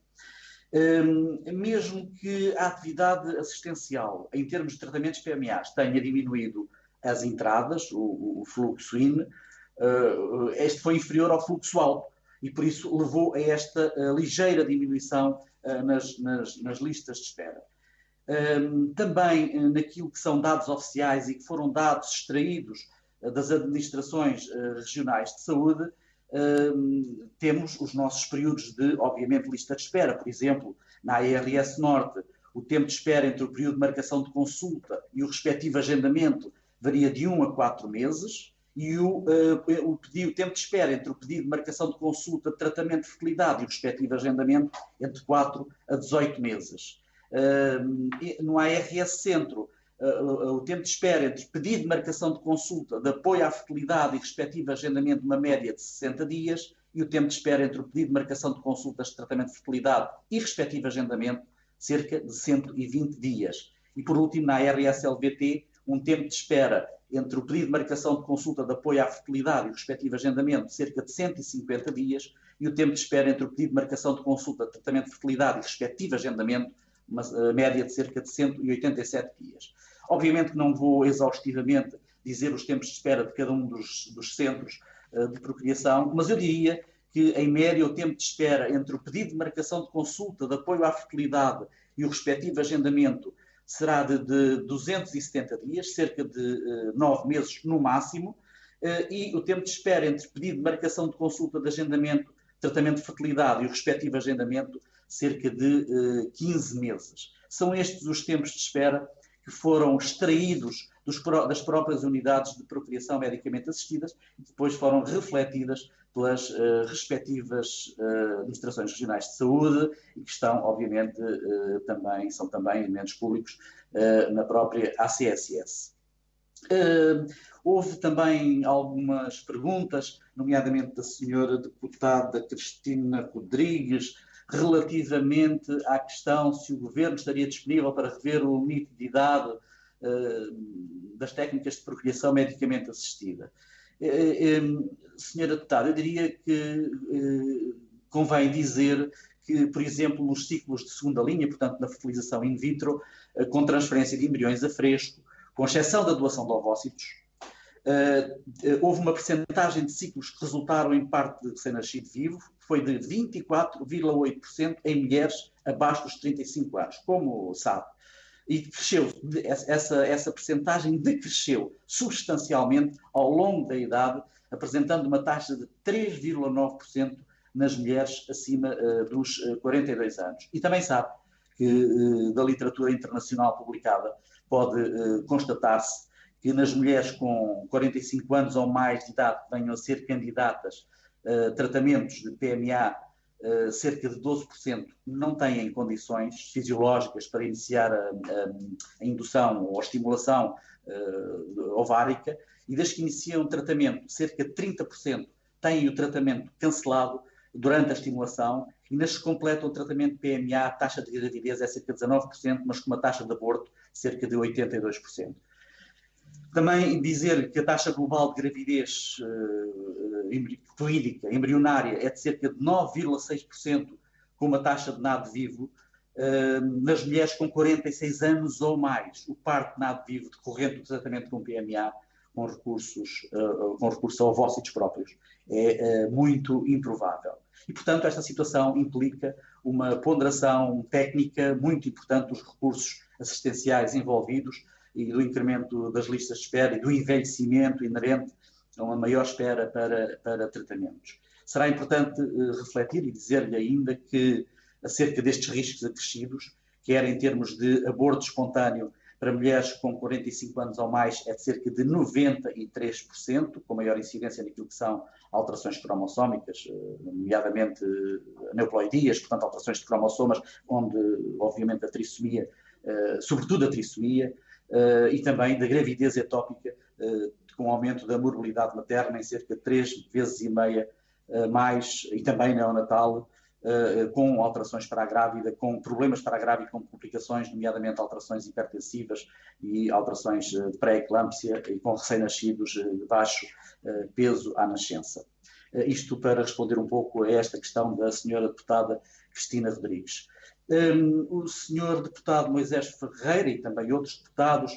Mesmo que a atividade assistencial, em termos de tratamentos PMAs, tenha diminuído as entradas, o fluxo in, este foi inferior ao fluxo alto e, por isso, levou a esta ligeira diminuição nas listas de espera. Também naquilo que são dados oficiais e que foram dados extraídos das administrações regionais de saúde, temos os nossos períodos de, obviamente, lista de espera. Por exemplo, na ARS Norte, o tempo de espera entre o período de marcação de consulta e o respectivo agendamento varia de 1 a 4 meses, e o tempo de espera entre o pedido de marcação de consulta, de tratamento de fertilidade e o respectivo agendamento entre 4 a 18 meses. No ARS Centro, o tempo de espera entre pedido de marcação de consulta, de apoio à fertilidade e respectivo agendamento, uma média de 60 dias, e o tempo de espera entre o pedido de marcação de consultas de tratamento de fertilidade e respectivo agendamento, cerca de 120 dias. E, por último, na ARS-LVT, um tempo de espera entre o pedido de marcação de consulta de apoio à fertilidade e o respectivo agendamento, cerca de 150 dias, e o tempo de espera entre o pedido de marcação de consulta de tratamento de fertilidade e respectivo agendamento, uma média de cerca de 187 dias. Obviamente que não vou exaustivamente dizer os tempos de espera de cada um dos centros de procriação, mas eu diria que, em média, o tempo de espera entre o pedido de marcação de consulta de apoio à fertilidade e o respectivo agendamento será de 270 dias, cerca de 9 meses no máximo, e o tempo de espera entre pedido de marcação de consulta de agendamento, tratamento de fertilidade e o respectivo agendamento, cerca de 15 meses. São estes os tempos de espera que foram extraídos das próprias unidades de procriação medicamente assistidas e depois foram refletidas pelas respectivas administrações regionais de saúde e que estão, obviamente, são também elementos públicos na própria ACSS. Houve também algumas perguntas, nomeadamente da senhora deputada Cristina Rodrigues, relativamente à questão se o Governo estaria disponível para rever o limite de idade das técnicas de procriação medicamente assistida. Senhora deputada, eu diria que convém dizer que, por exemplo, nos ciclos de segunda linha, portanto na fertilização in vitro, com transferência de embriões a fresco, com exceção da doação de ovócitos, houve uma percentagem de ciclos que resultaram em parte de recém-nascido vivo, que foi de 24,8% em mulheres abaixo dos 35 anos, como sabe. E cresceu, essa percentagem decresceu substancialmente ao longo da idade, apresentando uma taxa de 3,9% nas mulheres acima dos 42 anos. E também sabe que da literatura internacional publicada pode constatar-se que nas mulheres com 45 anos ou mais de idade que venham a ser candidatas a tratamentos de PMA, cerca de 12% não têm condições fisiológicas para iniciar a indução ou a estimulação ovárica, e das que iniciam o tratamento, cerca de 30% têm o tratamento cancelado durante a estimulação, e nas que completam o tratamento de PMA, a taxa de gravidez é cerca de 19%, mas com uma taxa de aborto cerca de 82%. Também dizer que a taxa global de gravidez fluídica, embrionária, é de cerca de 9,6%, com uma taxa de nado vivo, nas mulheres com 46 anos ou mais. O parto de nado vivo decorrente do tratamento com PMA, com recurso a ovócitos próprios, é muito improvável. E, portanto, esta situação implica uma ponderação técnica muito importante dos recursos assistenciais envolvidos e do incremento das listas de espera e do envelhecimento inerente a uma maior espera para tratamentos. Será importante refletir e dizer-lhe ainda que, acerca destes riscos acrescidos, quer em termos de aborto espontâneo para mulheres com 45 anos ou mais, é de cerca de 93%, com maior incidência naquilo que são alterações cromossómicas, nomeadamente aneuploidias, portanto alterações de cromossomas, onde obviamente a trissomia, sobretudo a trissomia, e também da gravidez ectópica, com aumento da morbilidade materna em cerca de 3,5 vezes mais, e também neonatal, com alterações para a grávida, com problemas para a grávida e com complicações, nomeadamente alterações hipertensivas e alterações de pré-eclâmpsia e com recém-nascidos de baixo peso à nascença. Isto para responder um pouco a esta questão da senhora deputada Cristina Rodrigues. O senhor deputado Moisés Ferreira e também outros deputados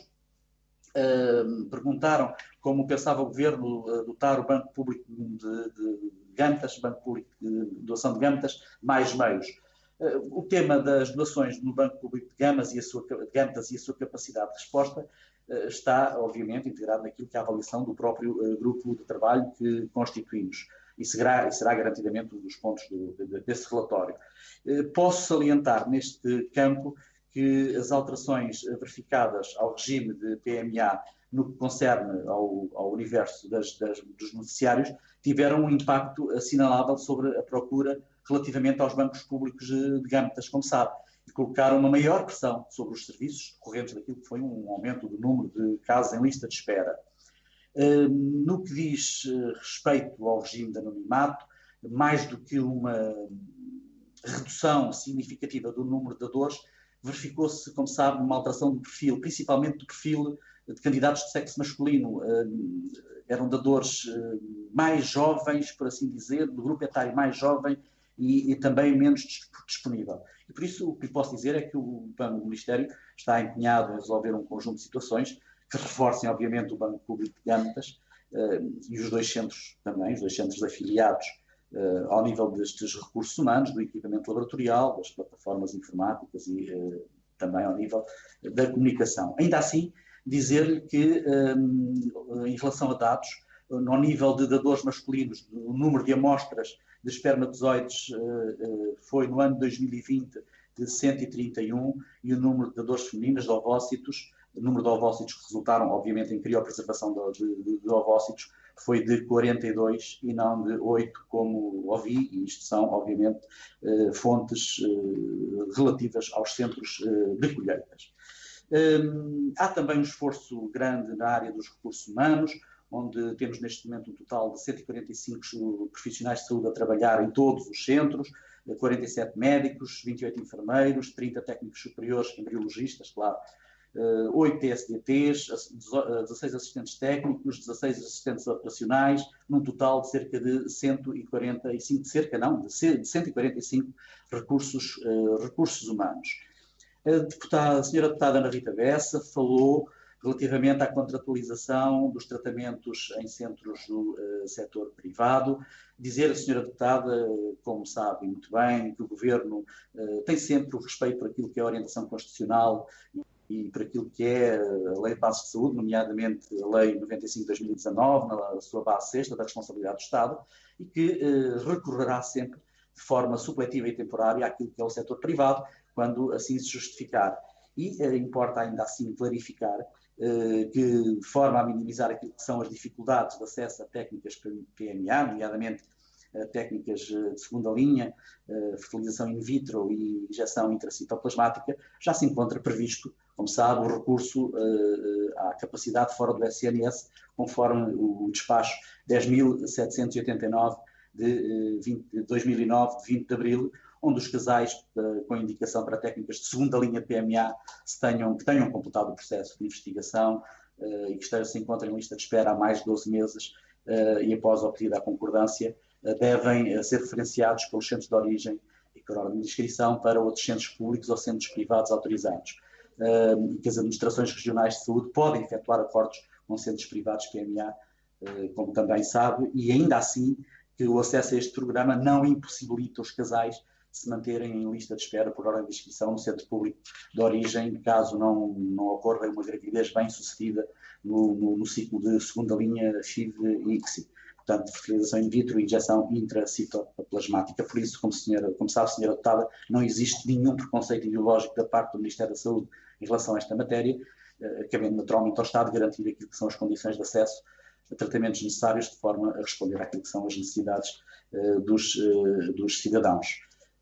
perguntaram como pensava o Governo dotar o Banco Público de Gâmetas, Banco Público de Doação de Gâmetas, mais meios. O tema das doações no Banco Público de Gâmetas e a sua capacidade de resposta está, obviamente, integrado naquilo que é a avaliação do próprio grupo de trabalho que constituímos. E será garantidamente um dos pontos desse relatório. Posso salientar neste campo que as alterações verificadas ao regime de PMA no que concerne ao universo dos beneficiários tiveram um impacto assinalável sobre a procura relativamente aos bancos públicos de gâmetas, como sabe. e colocaram uma maior pressão sobre os serviços decorrentes daquilo que foi um aumento do número de casos em lista de espera. No que diz respeito ao regime de anonimato, mais do que uma redução significativa do número de dadores, verificou-se, como sabe, uma alteração do perfil, principalmente do perfil de candidatos de sexo masculino. Eram dadores mais jovens, por assim dizer, do grupo etário mais jovem e também menos disponível. E por isso o que lhe posso dizer é que o Ministério está empenhado em resolver um conjunto de situações que reforcem, obviamente, o Banco Público de Gâmetas e os dois centros também, os dois centros afiliados, ao nível destes recursos humanos, do equipamento laboratorial, das plataformas informáticas e também ao nível da comunicação. Ainda assim, dizer-lhe que, em relação a dados, no nível de dadores masculinos, o número de amostras de espermatozoides foi, no ano de 2020, de 131, e o número de dadores femininos, de ovócitos, o número de ovócitos que resultaram, obviamente, em criopreservação de ovócitos, foi de 42 e não de 8, como ouvi, e isto são, obviamente, fontes relativas aos centros de colheitas. Há também um esforço grande na área dos recursos humanos, onde temos neste momento um total de 145 profissionais de saúde a trabalhar em todos os centros, 47 médicos, 28 enfermeiros, 30 técnicos superiores, embriologistas, claro, 8 TSDTs, 16 assistentes técnicos, 16 assistentes operacionais, num total de cerca de 145 recursos humanos. A senhora deputada Ana Rita Bessa falou relativamente à contratualização dos tratamentos em centros do setor privado. Dizer a senhora deputada, como sabe muito bem, que o Governo tem sempre o respeito por aquilo que é a orientação constitucional e por aquilo que é a Lei de Bases de Saúde, nomeadamente a Lei 95 de 2019, na sua base 6ª da responsabilidade do Estado, e que recorrerá sempre de forma supletiva e temporária àquilo que é o setor privado, quando assim se justificar. E importa ainda assim clarificar que, de forma a minimizar aquilo que são as dificuldades de acesso a técnicas PMA, nomeadamente técnicas de segunda linha, fertilização in vitro e injeção intracitoplasmática, já se encontra previsto, como sabe, o recurso à capacidade fora do SNS, conforme o despacho 10.789 de 2009, de 20 de abril, onde os casais com indicação para técnicas de segunda linha PMA que tenham completado o processo de investigação e que se encontrem em lista de espera há mais de 12 meses e após a obtida a concordância, devem ser referenciados pelos centros de origem e por ordem de inscrição para outros centros públicos ou centros privados autorizados. E que as administrações regionais de saúde podem efetuar acordos com centros privados PMA, como também sabe, e ainda assim que o acesso a este programa não impossibilita os casais de se manterem em lista de espera por ordem de inscrição no centro público de origem, caso não ocorra uma gravidez bem-sucedida no ciclo de segunda linha FIV e ICSI. Portanto, fertilização in vitro e injeção intracitoplasmática. Por isso, como sabe, senhora deputada, não existe nenhum preconceito ideológico da parte do Ministério da Saúde em relação a esta matéria, cabendo naturalmente ao Estado garantir aquilo que são as condições de acesso a tratamentos necessários de forma a responder àquilo que são as necessidades dos cidadãos.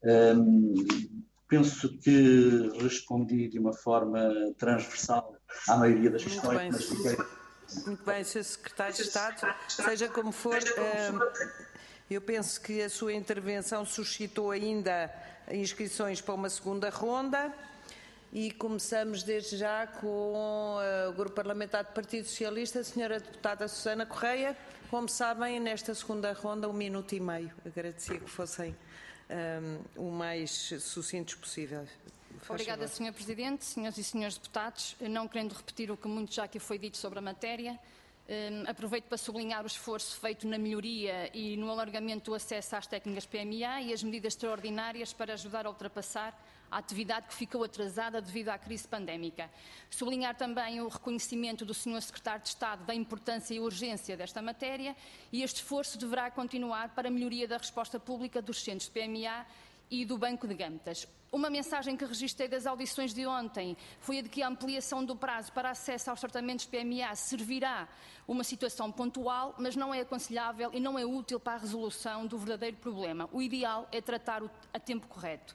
Penso que respondi de uma forma transversal à maioria das questões, mas fiquei... Muito bem, Sr. Secretário de Estado. Seja como for, eu penso que a sua intervenção suscitou ainda inscrições para uma segunda ronda e começamos desde já com o Grupo Parlamentar do Partido Socialista, a Sra. Deputada Susana Correia. Como sabem, nesta segunda ronda, 1 minuto e meio. Agradecia que fossem o mais sucintos possível. Obrigada, Sr. Presidente, senhoras e senhores deputados. Não querendo repetir o que muito já aqui foi dito sobre a matéria, aproveito para sublinhar o esforço feito na melhoria e no alargamento do acesso às técnicas PMA e as medidas extraordinárias para ajudar a ultrapassar a atividade que ficou atrasada devido à crise pandémica. Sublinhar também o reconhecimento do Sr. Secretário de Estado da importância e urgência desta matéria, e este esforço deverá continuar para a melhoria da resposta pública dos centros de PMA e do Banco de Gâmetas. Uma mensagem que registrei das audições de ontem foi a de que a ampliação do prazo para acesso aos tratamentos PMA servirá uma situação pontual, mas não é aconselhável e não é útil para a resolução do verdadeiro problema. O ideal é tratar a tempo correto.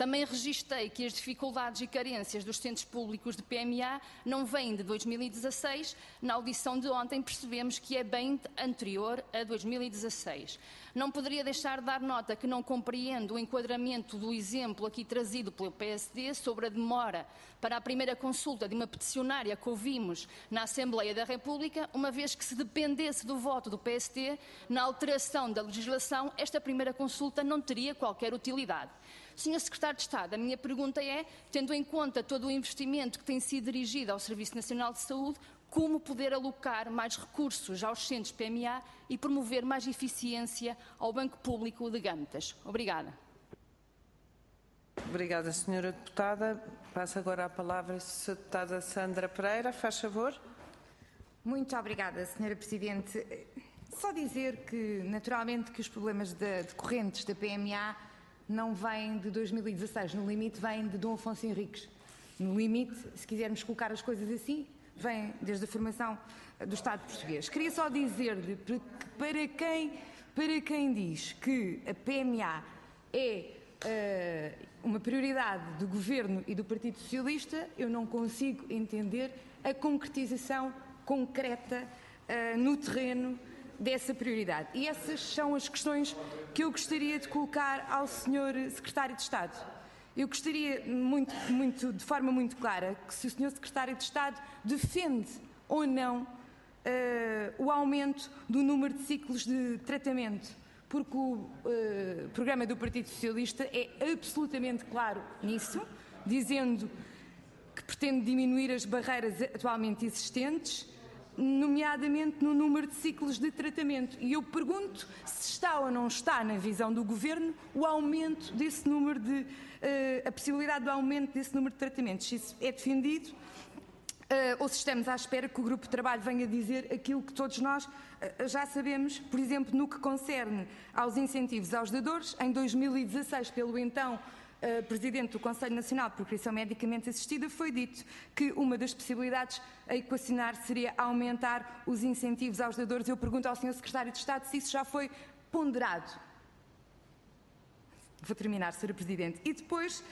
Também registrei que as dificuldades e carências dos centros públicos de PMA não vêm de 2016. Na audição de ontem percebemos que é bem anterior a 2016. Não poderia deixar de dar nota que não compreendo o enquadramento do exemplo aqui trazido pelo PSD sobre a demora para a primeira consulta de uma peticionária que ouvimos na Assembleia da República, uma vez que, se dependesse do voto do PSD na alteração da legislação, esta primeira consulta não teria qualquer utilidade. Sr. Secretário de Estado, a minha pergunta é, tendo em conta todo o investimento que tem sido dirigido ao Serviço Nacional de Saúde, como poder alocar mais recursos aos centros PMA e promover mais eficiência ao Banco Público de Gâmetas? Obrigada. Obrigada, Sra. Deputada. Passo agora a palavra à Sra. Deputada Sandra Pereira. Faz favor. Muito obrigada, Sra. Presidente. Só dizer que, naturalmente, que os problemas decorrentes da PMA não vêm de 2016. No limite, vêm de Dom Afonso Henriques. No limite, se quisermos colocar as coisas assim, vem desde a formação do Estado português. Queria só dizer-lhe, para quem diz que a PMA é uma prioridade do Governo e do Partido Socialista, eu não consigo entender a concretização concreta no terreno dessa prioridade. E essas são as questões que eu gostaria de colocar ao Sr. Secretário de Estado. Eu gostaria, de forma muito clara, que se o Sr. Secretário de Estado defende ou não o aumento do número de ciclos de tratamento, porque o programa do Partido Socialista é absolutamente claro nisso, dizendo que pretende diminuir as barreiras atualmente existentes, nomeadamente no número de ciclos de tratamento. E eu pergunto se está ou não está na visão do Governo o aumento desse número a possibilidade do aumento desse número de tratamentos. Se isso é defendido ou se estamos à espera que o grupo de trabalho venha dizer aquilo que todos nós já sabemos, por exemplo, no que concerne aos incentivos aos dadores. Em 2016, pelo então Presidente do Conselho Nacional de Procriação Medicamente Assistida, foi dito que uma das possibilidades a equacionar seria aumentar os incentivos aos dadores. Eu pergunto ao Sr. Secretário de Estado se isso já foi ponderado. Vou terminar, Sra. Presidente. E depois,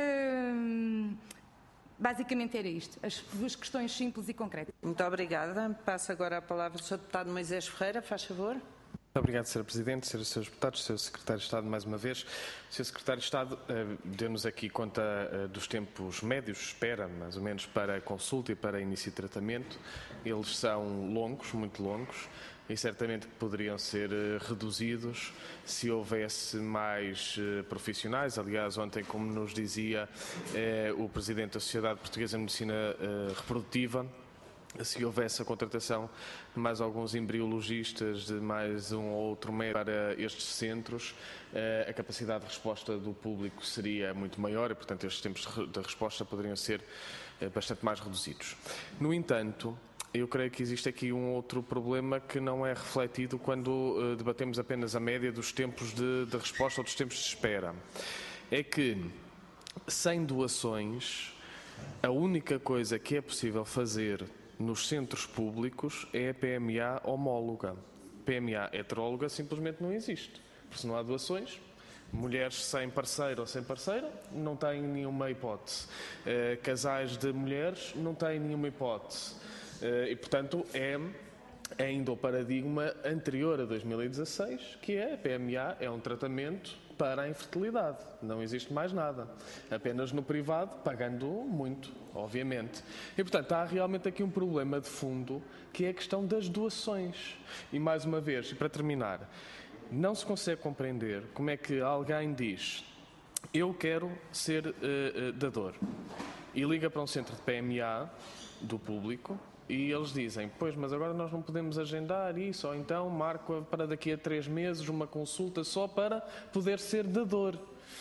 basicamente era isto, as duas questões simples e concretas. Muito obrigada. Passo agora a palavra ao Sr. Deputado Moisés Ferreira. Faz favor. Muito obrigado, Sra. Presidente, Srs. Deputados, Sr. Secretário de Estado, mais uma vez. Sr. Secretário de Estado, deu-nos aqui conta dos tempos médios de espera, mais ou menos, para a consulta e para início de tratamento. Eles são longos, muito longos, e certamente poderiam ser reduzidos se houvesse mais profissionais. Aliás, ontem, como nos dizia o Presidente da Sociedade Portuguesa de Medicina Reprodutiva, se houvesse a contratação de mais alguns embriologistas, de mais um ou outro médico para estes centros, a capacidade de resposta do público seria muito maior e, portanto, estes tempos de resposta poderiam ser bastante mais reduzidos. No entanto, eu creio que existe aqui um outro problema que não é refletido quando debatemos apenas a média dos tempos de resposta ou dos tempos de espera. É que, sem doações, a única coisa que é possível fazer nos centros públicos é a PMA homóloga. PMA heteróloga simplesmente não existe. Porque se não há doações, mulheres sem parceiro ou sem parceira não têm nenhuma hipótese. Casais de mulheres não têm nenhuma hipótese. E, portanto, é ainda o paradigma anterior a 2016, que é a PMA é um tratamento para a infertilidade. Não existe mais nada. Apenas no privado, pagando muito, obviamente. E, portanto, há realmente aqui um problema de fundo, que é a questão das doações. E, mais uma vez, e para terminar, não se consegue compreender como é que alguém diz: eu quero ser dador, e liga para um centro de PMA do público, e eles dizem: pois, mas agora nós não podemos agendar isso, ou então marco para daqui a 3 meses uma consulta só para poder ser dador.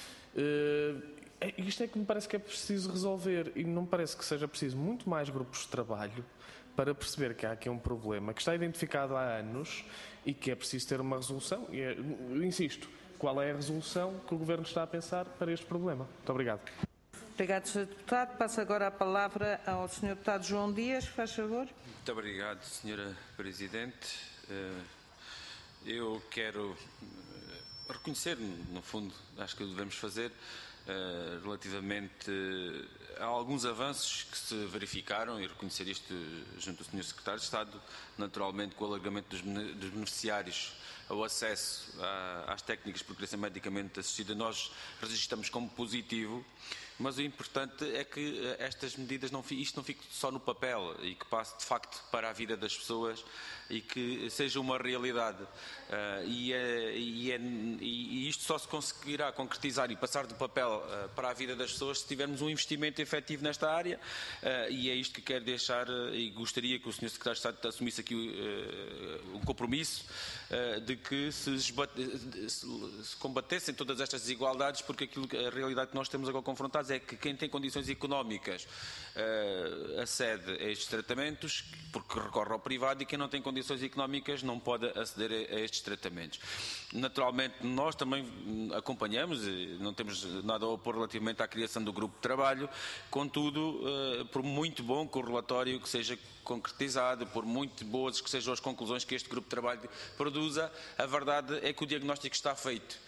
Isto é que me parece que é preciso resolver, e não me parece que seja preciso muito mais grupos de trabalho para perceber que há aqui um problema que está identificado há anos e que é preciso ter uma resolução. E eu insisto, qual é a resolução que o Governo está a pensar para este problema? Muito obrigado. Obrigado, Sr. Deputado. Passo agora a palavra ao Sr. Deputado João Dias. Faz favor. Muito obrigado, Sra. Presidente. Eu quero reconhecer, no fundo, acho que o devemos fazer, relativamente a alguns avanços que se verificaram, e reconhecer isto junto ao Sr. Secretário de Estado, naturalmente com o alargamento dos beneficiários ao acesso às técnicas de procriação medicamente assistida, nós registramos como positivo, mas o importante é que estas medidas, isto não fique só no papel e que passe de facto para a vida das pessoas e que seja uma realidade. E isto só se conseguirá concretizar e passar do papel para a vida das pessoas se tivermos um investimento efetivo nesta área, e é isto que quero deixar, e gostaria que o Sr. Secretário de Estado assumisse aqui um compromisso de que se combatessem todas estas desigualdades, porque a realidade que nós temos agora confrontados é que quem tem condições económicas acede a estes tratamentos porque recorre ao privado, e quem não tem condições económicas não pode aceder a estes tratamentos. Naturalmente, nós também acompanhamos, e não temos nada a opor relativamente à criação do grupo de trabalho, contudo, por muito bom que o relatório que seja concretizado, por muito boas que sejam as conclusões que este grupo de trabalho produza, a verdade é que o diagnóstico está feito.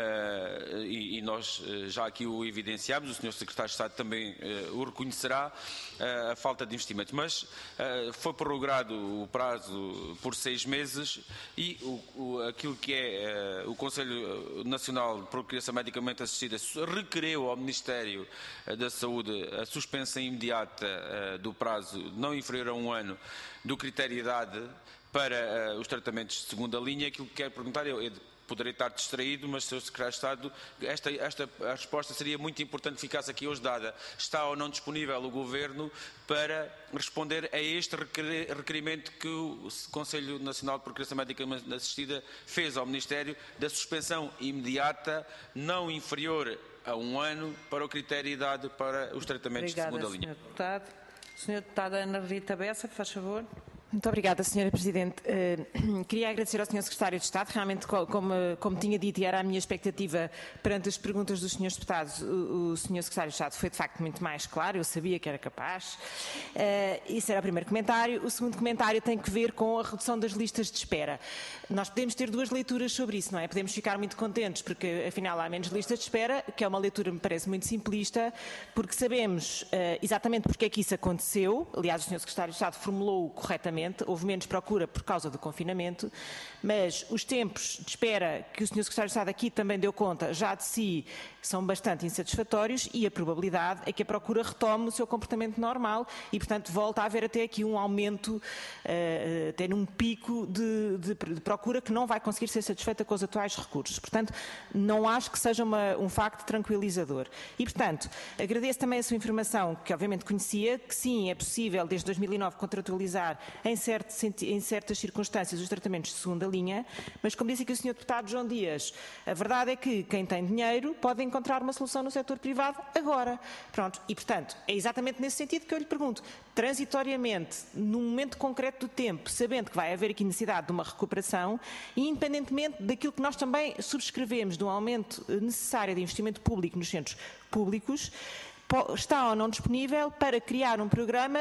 E nós já aqui o evidenciámos, o Sr. Secretário de Estado também o reconhecerá, a falta de investimentos, mas foi prorrogado o prazo por 6 meses e aquilo que é o Conselho Nacional de Procriação Medicamente Assistida requereu ao Ministério da Saúde a suspensão imediata do prazo não inferior a 1 ano do critério de idade para os tratamentos de segunda linha. Aquilo que quero perguntar é, poderei estar distraído, mas, Sr. Secretário de Estado, a resposta seria muito importante que ficasse aqui hoje dada. Está ou não disponível o Governo para responder a este requerimento que o Conselho Nacional de Procriação Medicamente Assistida fez ao Ministério da suspensão imediata, não inferior a 1 ano, para o critério de idade para os tratamentos de segunda linha? Obrigada, Sr. Deputado. Sra. Deputada Ana Rita Bessa, faz favor. Muito obrigada, Sra. Presidente. Queria agradecer ao Sr. Secretário de Estado. Realmente, como tinha dito, e era a minha expectativa perante as perguntas dos Srs. Deputados, o Sr. Secretário de Estado foi de facto muito mais claro, eu sabia que era capaz. Isso era o primeiro comentário. O segundo comentário tem que ver com a redução das listas de espera. Nós podemos ter 2 leituras sobre isso, não é? Podemos ficar muito contentes porque afinal há menos listas de espera, que é uma leitura, me parece, muito simplista, porque sabemos exatamente porque é que isso aconteceu. Aliás, o Sr. Secretário de Estado formulou corretamente. Houve menos procura por causa do confinamento, mas os tempos de espera que o Sr. Secretário de Estado aqui também deu conta já de si são bastante insatisfatórios, e a probabilidade é que a procura retome o seu comportamento normal e, portanto, volta a haver até aqui um aumento, até num pico de procura que não vai conseguir ser satisfeita com os atuais recursos. Portanto, não acho que seja um facto tranquilizador. E, portanto, agradeço também a sua informação, que obviamente conhecia, que sim, é possível desde 2009 contratualizar em certas circunstâncias os tratamentos de segunda linha, mas como disse aqui o Sr. Deputado João Dias, a verdade é que quem tem dinheiro pode encontrar uma solução no setor privado agora. Pronto. E, portanto, é exatamente nesse sentido que eu lhe pergunto, transitoriamente, num momento concreto do tempo, sabendo que vai haver aqui necessidade de uma recuperação, e independentemente daquilo que nós também subscrevemos, de um aumento necessário de investimento público nos centros públicos, está ou não disponível para criar um programa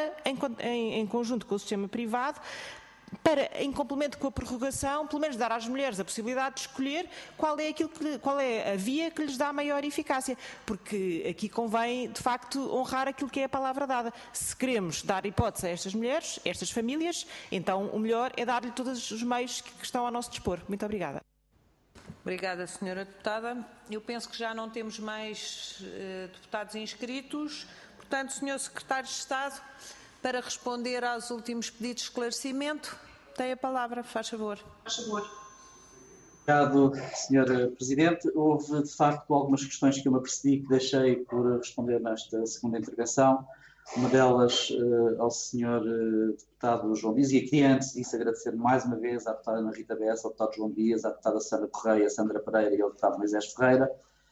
em conjunto com o sistema privado, para, em complemento com a prorrogação, pelo menos dar às mulheres a possibilidade de escolher qual é a via que lhes dá maior eficácia, porque aqui convém, de facto, honrar aquilo que é a palavra dada. Se queremos dar hipótese a estas mulheres, a estas famílias, então o melhor é dar-lhe todos os meios que estão ao nosso dispor. Muito obrigada. Obrigada, Sra. Deputada. Eu penso que já não temos mais deputados inscritos. Portanto, Sr. Secretário de Estado, para responder aos últimos pedidos de esclarecimento, tem a palavra, faz favor. Obrigado, Sr. Presidente. Houve, de facto, algumas questões que eu me apercebi que deixei por responder nesta segunda intervenção. Uma delas ao Sr. Deputado João Dias, e queria antes disso agradecer mais uma vez à deputada Ana Rita Bessa, ao Deputado João Dias, à deputada Sandra Correia, Sandra Pereira e ao Deputado Moisés Ferreira,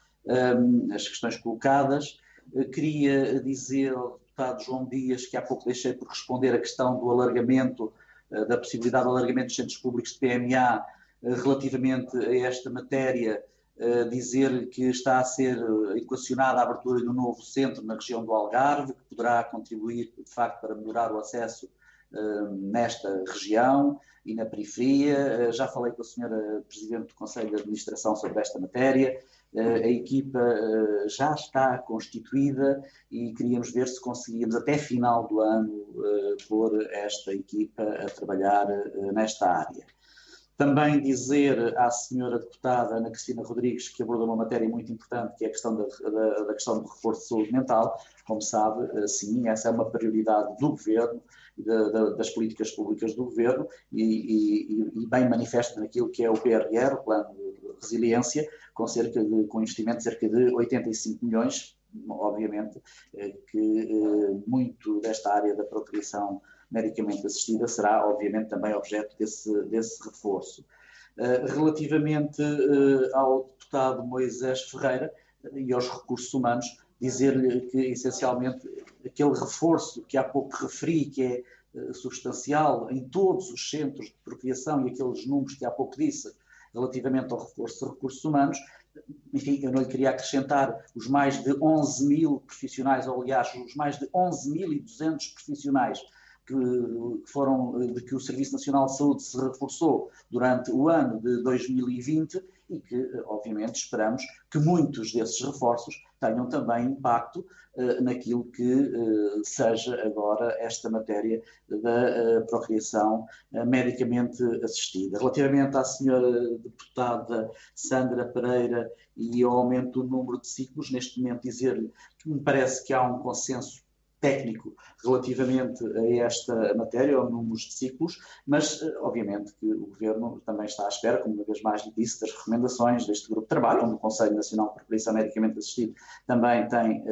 as questões colocadas. Queria dizer ao Deputado João Dias que há pouco deixei por responder a questão do alargamento, da possibilidade de alargamento dos centros públicos de PMA relativamente a esta matéria, dizer que está a ser equacionada a abertura de um novo centro na região do Algarve, que poderá contribuir, de facto, para melhorar o acesso nesta região e na periferia. Já falei com a Sra. Presidente do Conselho de Administração sobre esta matéria A equipa já está constituída e queríamos ver se conseguíamos até final do ano pôr esta equipa a trabalhar nesta área. Também dizer à senhora deputada Ana Cristina Rodrigues, que abordou uma matéria muito importante, que é a questão da questão do reforço de saúde mental. Como sabe, sim, essa é uma prioridade do Governo, das políticas públicas do Governo, e bem manifesta naquilo que é o PRR, o Plano de Resiliência, com investimento de cerca de 85 milhões, obviamente, que muito desta área da procriação medicamente assistida será, obviamente, também objeto desse reforço. Relativamente ao deputado Moisés Ferreira e aos recursos humanos, dizer-lhe que, essencialmente, aquele reforço que há pouco referi, que é substancial em todos os centros de procriação, e aqueles números que há pouco disse, relativamente ao reforço de recursos humanos, enfim, eu não lhe queria acrescentar os mais de 11 mil profissionais, ou aliás, os mais de 11.200 profissionais de que o Serviço Nacional de Saúde se reforçou durante o ano de 2020 e que, obviamente, esperamos que muitos desses reforços tenham também impacto naquilo que seja agora esta matéria da procriação medicamente assistida. Relativamente à senhora deputada Sandra Pereira e ao aumento do número de ciclos, neste momento dizer-lhe que me parece que há um consenso técnico relativamente a esta matéria, ao número de ciclos, mas obviamente que o Governo também está à espera, como uma vez mais lhe disse, das recomendações deste grupo de trabalho, onde o Conselho Nacional de Procriação Medicamente Assistido também tem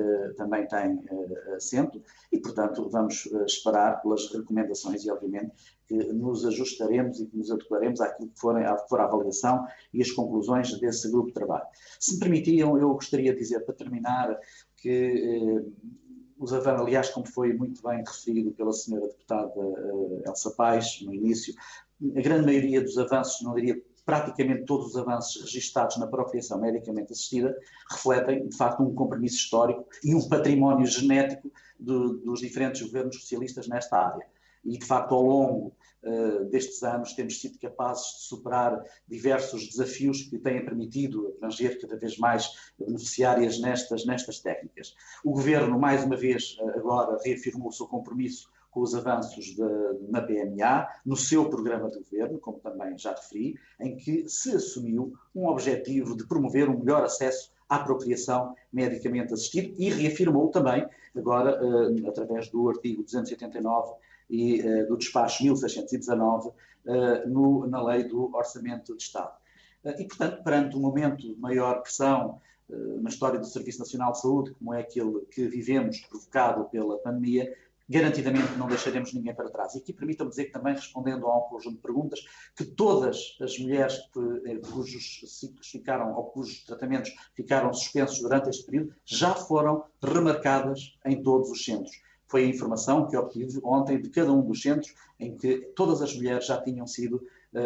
assento, e portanto vamos esperar pelas recomendações e obviamente que nos ajustaremos e que nos adequaremos àquilo que for a avaliação e as conclusões desse grupo de trabalho. Se me permitiam, eu gostaria de dizer, para terminar, que os avanços, aliás, como foi muito bem referido pela senhora deputada Elsa Paes no início, a grande maioria dos avanços, não diria praticamente todos os avanços registados na procriação medicamente assistida, refletem, de facto, um compromisso histórico e um património genético dos diferentes governos socialistas nesta área. E, de facto, ao longo destes anos temos sido capazes de superar diversos desafios que têm permitido abranger cada vez mais beneficiárias nestas técnicas. O Governo, mais uma vez, agora reafirmou o seu compromisso com os avanços na PMA, no seu programa de governo, como também já referi, em que se assumiu um objetivo de promover um melhor acesso à procriação medicamente assistida e reafirmou também, agora, através do artigo 289 e do despacho 1619, na lei do Orçamento de Estado. E, portanto, perante um momento de maior pressão na história do Serviço Nacional de Saúde, como é aquele que vivemos, provocado pela pandemia, garantidamente não deixaremos ninguém para trás. E aqui permitam-me dizer que também, respondendo a um conjunto de perguntas, que todas as mulheres cujos ciclos ficaram, ou cujos tratamentos ficaram suspensos durante este período, já foram remarcadas em todos os centros. Foi a informação que obtive ontem de cada um dos centros em que todas as mulheres já tinham sido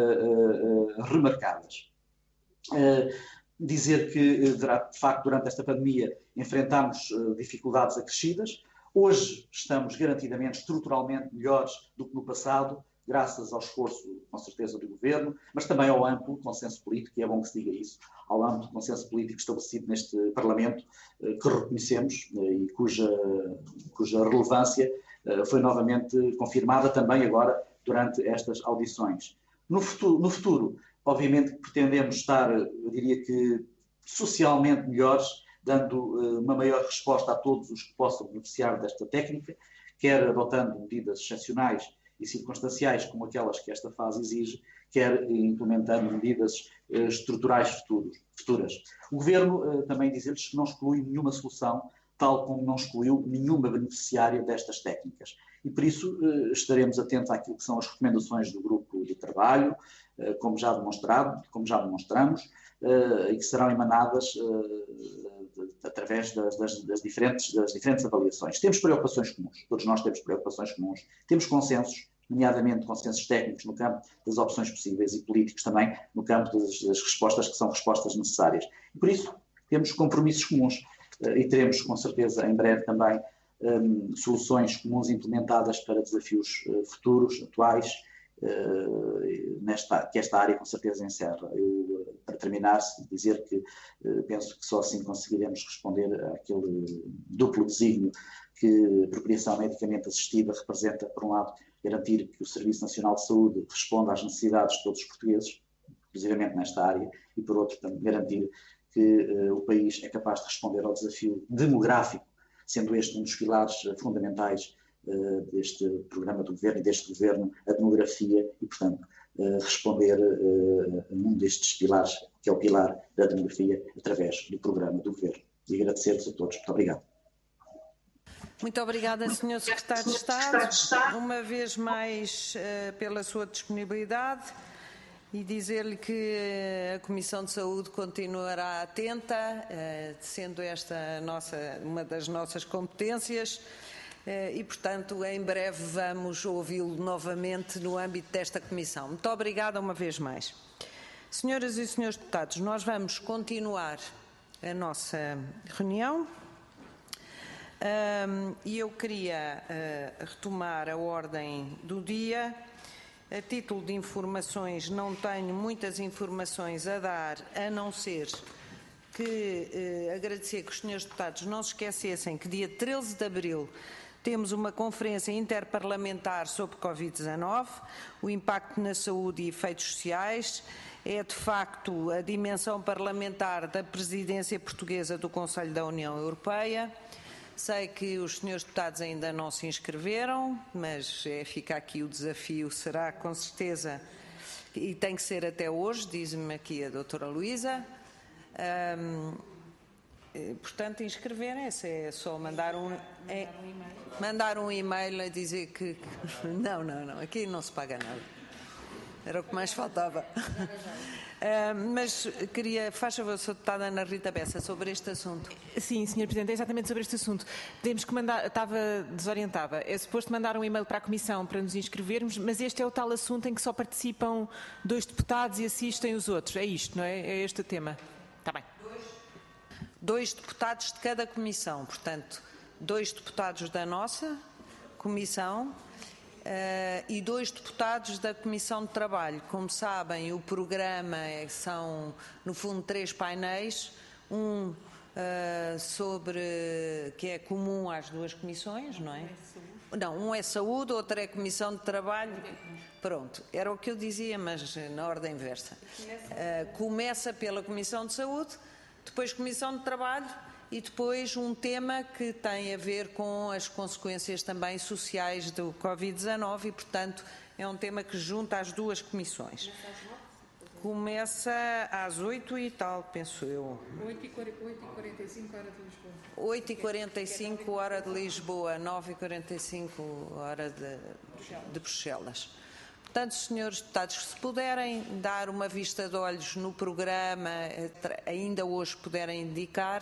remarcadas. Dizer que, de facto, durante esta pandemia enfrentámos dificuldades acrescidas. Hoje estamos garantidamente, estruturalmente melhores do que no passado, graças ao esforço, com certeza, do Governo, mas também ao amplo consenso político, e é bom que se diga isso, ao amplo consenso político estabelecido neste Parlamento, que reconhecemos e cuja relevância foi novamente confirmada também agora durante estas audições. No futuro, obviamente, pretendemos estar, eu diria que, socialmente melhores, dando uma maior resposta a todos os que possam beneficiar desta técnica, quer adotando medidas excepcionais e circunstanciais como aquelas que esta fase exige, quer implementando medidas estruturais futuras. O Governo, também dizer-lhes que não exclui nenhuma solução, tal como não excluiu nenhuma beneficiária destas técnicas. E por isso estaremos atentos àquilo que são as recomendações do grupo de trabalho, como já demonstramos, e que serão emanadas através das diferentes avaliações. Temos preocupações comuns, todos nós temos preocupações comuns, temos consensos, nomeadamente consensos técnicos no campo das opções possíveis e políticos também no campo das respostas que são respostas necessárias. E por isso temos compromissos comuns e teremos com certeza em breve também soluções comuns implementadas para desafios futuros, atuais que esta área com certeza encerra. Eu, para terminar, dizer que penso que só assim conseguiremos responder àquele duplo desígnio que a procriação medicamente assistida representa, por um lado, garantir que o Serviço Nacional de Saúde responda às necessidades de todos os portugueses, inclusivamente nesta área, e por outro, também garantir que o país é capaz de responder ao desafio demográfico, sendo este um dos pilares fundamentais deste programa do Governo e deste Governo, a demografia, e, portanto, responder a um destes pilares, que é o pilar da demografia, através do programa do Governo. E agradecer-vos a todos. Muito obrigado. Muito obrigada, Sr. Secretário de Estado, uma vez mais pela sua disponibilidade, e dizer-lhe que a Comissão de Saúde continuará atenta, sendo esta uma das nossas competências, e, portanto, em breve vamos ouvi-lo novamente no âmbito desta Comissão. Muito obrigada uma vez mais. Senhoras e senhores deputados, nós vamos continuar a nossa reunião. E eu queria retomar a ordem do dia. A título de informações, não tenho muitas informações a dar, a não ser que agradecer que os senhores deputados não se esquecessem que dia 13 de abril temos uma conferência interparlamentar sobre Covid-19, o impacto na saúde e efeitos sociais. É, de facto, a dimensão parlamentar da presidência portuguesa do Conselho da União Europeia. Sei que os senhores deputados ainda não se inscreveram, mas fica aqui o desafio, será com certeza, e tem que ser até hoje, diz-me aqui a doutora Luísa. Portanto, inscreverem-se, é só mandar um e-mail a dizer que... Não, aqui não se paga nada. Era o que mais faltava. Mas queria, faz favor, Sra. Deputada Ana Rita Bessa, sobre este assunto. Sim, Sr. Presidente, é exatamente sobre este assunto. Temos que mandar, estava desorientada, é suposto mandar um e-mail para a Comissão para nos inscrevermos, mas este é o tal assunto em que só participam 2 deputados e assistem os outros. É isto, não é? É este o tema. Está bem. 2 deputados de cada comissão, portanto, 2 deputados da nossa comissão e 2 deputados da Comissão de Trabalho. Como sabem, o programa são, no fundo, 3 painéis, um que é comum às 2 comissões, não é? Não, um é saúde, outro é Comissão de Trabalho. Pronto, era o que eu dizia, mas na ordem inversa. Começa pela Comissão de Saúde, depois Comissão de Trabalho e depois um tema que tem a ver com as consequências também sociais do Covid-19 e, portanto, é um tema que junta as 2 comissões. Começa às 8 e tal, penso eu. 8h45, hora de Lisboa. 8h45, hora de Lisboa, 9h45, hora de Bruxelas. Portanto, senhores deputados, se puderem dar uma vista de olhos no programa, ainda hoje puderem indicar,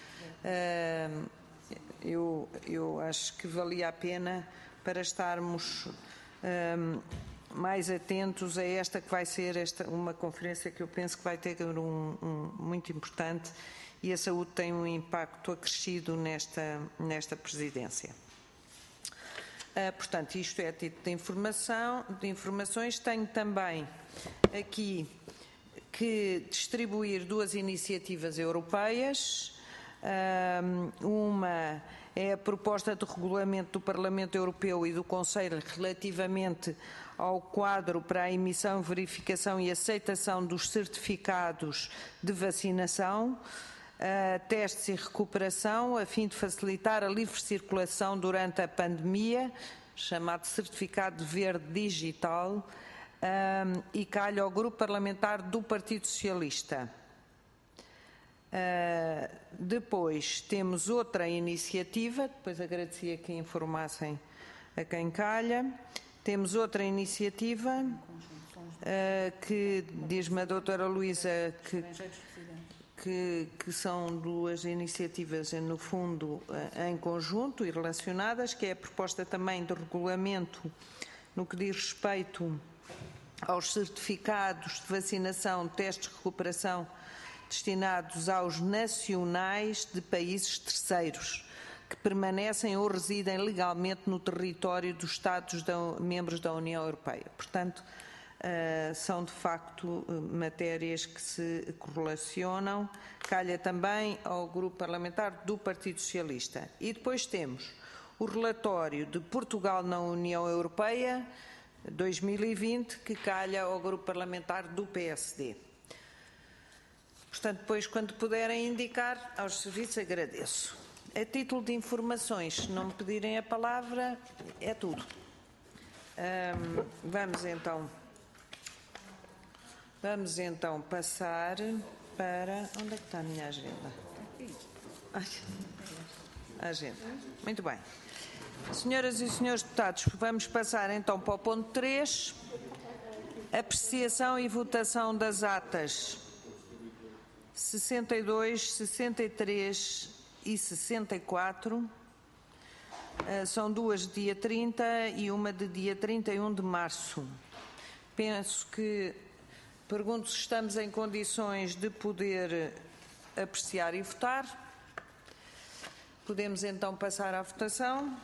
eu acho que valia a pena para estarmos mais atentos a esta que vai ser uma conferência que eu penso que vai ter muito importante, e a saúde tem um impacto acrescido nesta presidência. Portanto, isto é a título de informações. Tenho também aqui que distribuir 2 iniciativas europeias. Uma é a proposta de regulamento do Parlamento Europeu e do Conselho relativamente ao quadro para a emissão, verificação e aceitação dos certificados de vacinação, testes e recuperação, a fim de facilitar a livre circulação durante a pandemia, chamado Certificado Verde Digital, e calha ao Grupo Parlamentar do Partido Socialista. Depois temos outra iniciativa, depois agradecia que informassem a quem calha. Temos outra iniciativa que diz-me a doutora Luísa que são 2 iniciativas, no fundo, em conjunto e relacionadas, que é a proposta também de regulamento no que diz respeito aos certificados de vacinação, testes de recuperação destinados aos nacionais de países terceiros, que permanecem ou residem legalmente no território dos Estados membros da União Europeia. Portanto, são de facto matérias que se correlacionam. Calha também ao Grupo Parlamentar do Partido Socialista. E depois temos o relatório de Portugal na União Europeia 2020, que calha ao Grupo Parlamentar do PSD. Portanto, depois, quando puderem indicar aos serviços, agradeço. A título de informações, se não me pedirem a palavra, é tudo. Vamos então passar para... Onde é que está a minha agenda? A agenda. Muito bem. Senhoras e senhores deputados, vamos passar então para o ponto 3. Apreciação e votação das atas 62, 63 e 64. São duas de dia 30 e uma de dia 31 de março. Pergunto se estamos em condições de poder apreciar e votar. Podemos então passar à votação.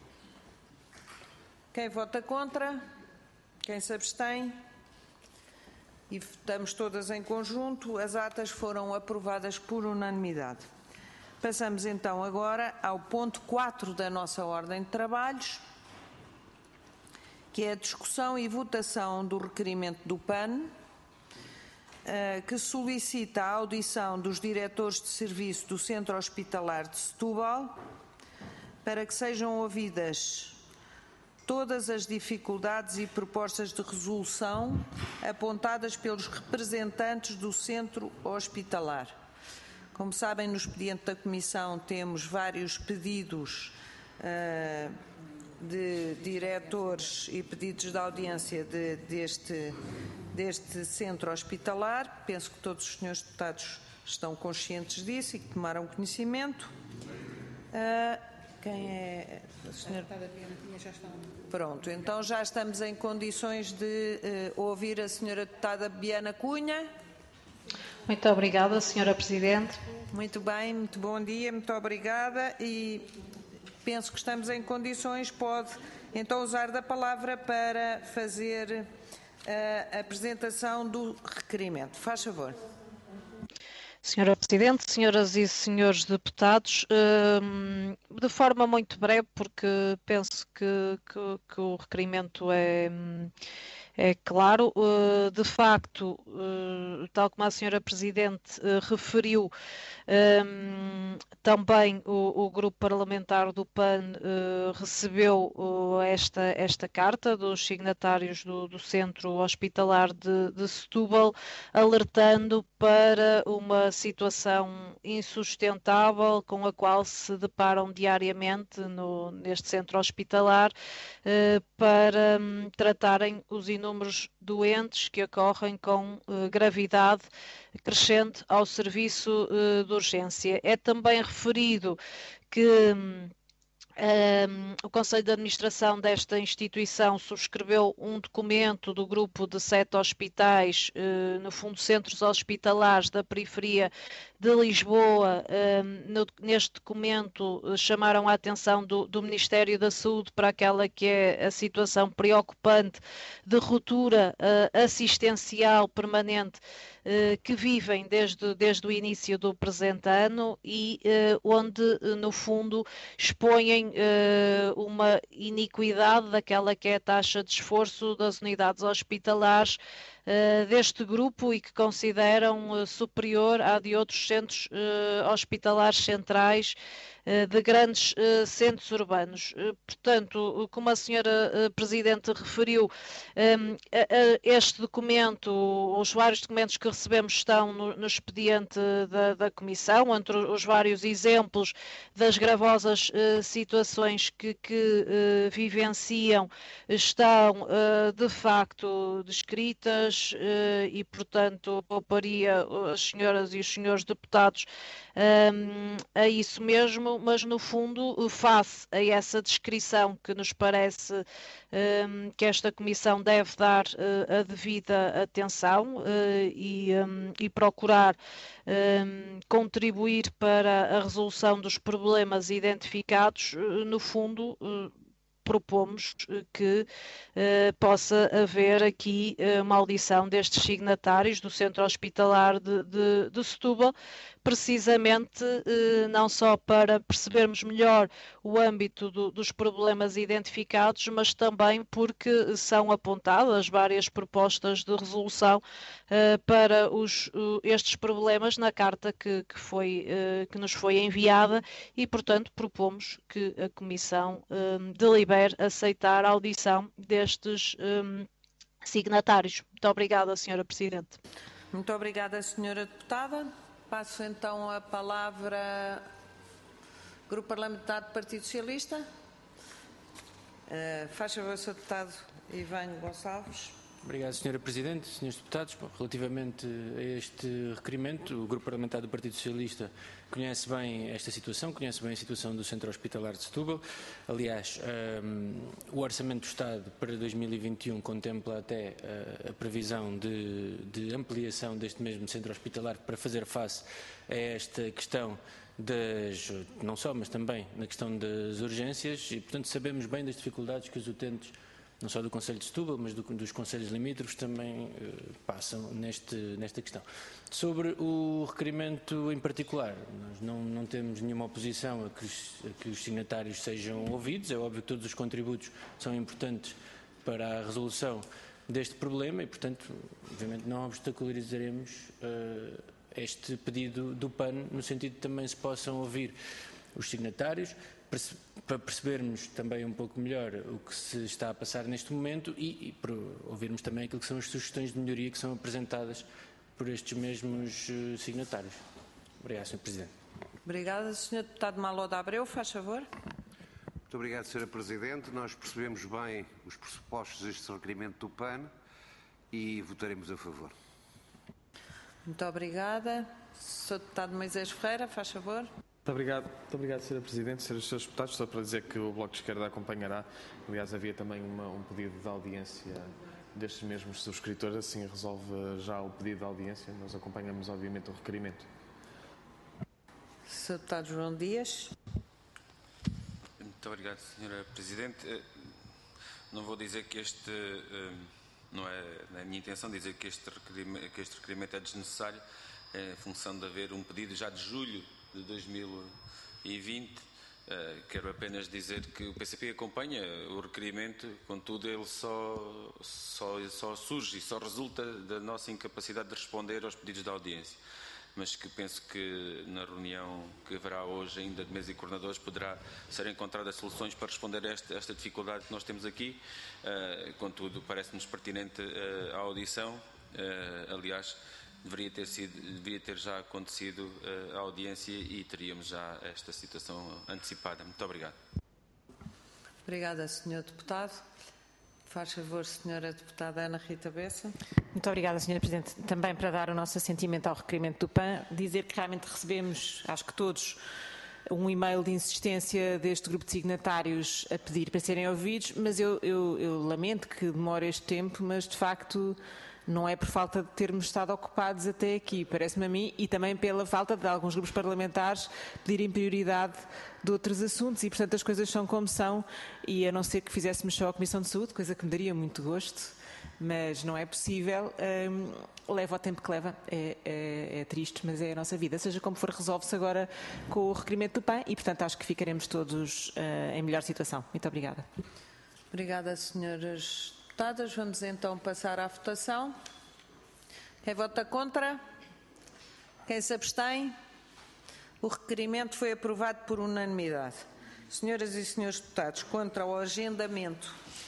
Quem vota contra? Quem se abstém? E votamos todas em conjunto. As atas foram aprovadas por unanimidade. Passamos então agora ao ponto 4 da nossa ordem de trabalhos, que é a discussão e votação do requerimento do PAN, que solicita a audição dos diretores de serviço do Centro Hospitalar de Setúbal para que sejam ouvidas todas as dificuldades e propostas de resolução apontadas pelos representantes do Centro Hospitalar. Como sabem, no expediente da Comissão temos vários pedidos de diretores e pedidos de audiência deste centro hospitalar. Penso que todos os senhores deputados estão conscientes disso e que tomaram conhecimento. Quem é a senhora? Pronto, então já estamos em condições de ouvir a senhora deputada Biana Cunha. Muito obrigada, senhora Presidente. Muito bem, muito bom dia, muito obrigada e penso que estamos em condições, pode então usar da palavra para fazer a apresentação do requerimento. Faz favor. Senhora Presidente, senhoras e senhores deputados, de forma muito breve, porque penso que o requerimento é claro, de facto, tal como a senhora Presidente referiu, também o grupo parlamentar do PAN recebeu esta carta dos signatários do Centro Hospitalar de Setúbal, alertando para uma situação insustentável com a qual se deparam diariamente neste centro hospitalar, para tratarem os inúmeros doentes que ocorrem com gravidade crescente ao serviço de urgência. É também referido que o Conselho de Administração desta instituição subscreveu um documento do grupo de 7 hospitais, no fundo centros hospitalares da periferia de Lisboa. Neste documento chamaram a atenção do Ministério da Saúde para aquela que é a situação preocupante de ruptura assistencial permanente que vivem desde o início do presente ano e onde, no fundo, expõem uma iniquidade daquela que é a taxa de esforço das unidades hospitalares deste grupo e que consideram superior à de outros centros hospitalares centrais de grandes centros urbanos. Portanto, como a senhora Presidente referiu, este documento, os vários documentos que recebemos estão no expediente da Comissão, entre os vários exemplos das gravosas situações que vivenciam, estão de facto descritas e, portanto, pouparia as senhoras e os senhores deputados a isso mesmo. no fundo, face a essa descrição que nos parece que esta Comissão deve dar a devida atenção e procurar contribuir para a resolução dos problemas identificados, no fundo, propomos que possa haver aqui uma audição destes signatários do Centro Hospitalar de Setúbal, precisamente não só para percebermos melhor o âmbito dos problemas identificados, mas também porque são apontadas várias propostas de resolução para estes problemas na carta que nos foi enviada e, portanto, propomos que a Comissão delibere aceitar a audição destes signatários. Muito obrigada, Sra. Presidente. Muito obrigada, Sra. Deputada. Passo então a palavra ao Grupo Parlamentar do Partido Socialista. Faz favor, Sr. Deputado Ivan Gonçalves. Obrigado, Sra. Presidente. Senhores deputados, relativamente a este requerimento, o Grupo Parlamentar do Partido Socialista conhece bem esta situação, conhece bem a situação do Centro Hospitalar de Setúbal. Aliás, o Orçamento do Estado para 2021 contempla até a previsão de ampliação deste mesmo Centro Hospitalar para fazer face a esta questão não só, mas também na questão das urgências e, portanto, sabemos bem das dificuldades que os utentes não só do Concelho de Setúbal, mas dos concelhos limítrofes também passam nesta questão. Sobre o requerimento em particular, nós não temos nenhuma oposição a que os signatários sejam ouvidos. É óbvio que todos os contributos são importantes para a resolução deste problema e, portanto, obviamente não obstaculizaremos este pedido do PAN, no sentido de também se possam ouvir os signatários, para percebermos também um pouco melhor o que se está a passar neste momento e para ouvirmos também aquilo que são as sugestões de melhoria que são apresentadas por estes mesmos signatários. Obrigado, Sr. Presidente. Obrigada. Sr. Deputado Malo de Abreu, faz favor. Muito obrigado, Sra. Presidente. Nós percebemos bem os pressupostos deste requerimento do PAN e votaremos a favor. Muito obrigada. Sr. Deputado Moisés Ferreira, faz favor. Muito obrigado, Sra. Presidente, Srs. Deputados. Só para dizer que o Bloco de Esquerda acompanhará. Aliás, havia também um pedido de audiência destes mesmos subscritores, assim resolve já o pedido de audiência. Nós acompanhamos, obviamente, o requerimento. Sr. Deputado João Dias. Muito obrigado, Sra. Presidente. Não vou dizer que não é a minha intenção dizer que este requerimento é desnecessário, em função de haver um pedido já de julho de 2020. Quero apenas dizer que o PCP acompanha o requerimento, contudo ele só surge e só resulta da nossa incapacidade de responder aos pedidos de audiência, mas que penso que na reunião que haverá hoje ainda de mesa e coordenadores poderá ser encontradas soluções para responder a esta dificuldade que nós temos aqui. Contudo, parece-nos pertinente a audição. Aliás, deveria ter já acontecido a audiência e teríamos já esta situação antecipada. Muito obrigado. Obrigada, Sr. Deputado. Faz favor, Sra. Deputada Ana Rita Bessa. Muito obrigada, Sra. Presidente. Também para dar o nosso assentimento ao requerimento do PAN, dizer que realmente recebemos, acho que todos, um e-mail de insistência deste grupo de signatários a pedir para serem ouvidos, mas eu lamento que demore este tempo, mas de facto não é por falta de termos estado ocupados até aqui, parece-me a mim, e também pela falta de alguns grupos parlamentares pedirem prioridade de outros assuntos e, portanto, as coisas são como são e a não ser que fizéssemos só a Comissão de Saúde, coisa que me daria muito gosto, mas não é possível, leva o tempo que leva, é triste, mas é a nossa vida. Seja como for, resolve-se agora com o requerimento do PAN e, portanto, acho que ficaremos todos em melhor situação. Muito obrigada. Obrigada, senhoras deputadas. Vamos então passar à votação. Quem vota contra? Quem se abstém? O requerimento foi aprovado por unanimidade. Senhoras e senhores deputados, contra o agendamento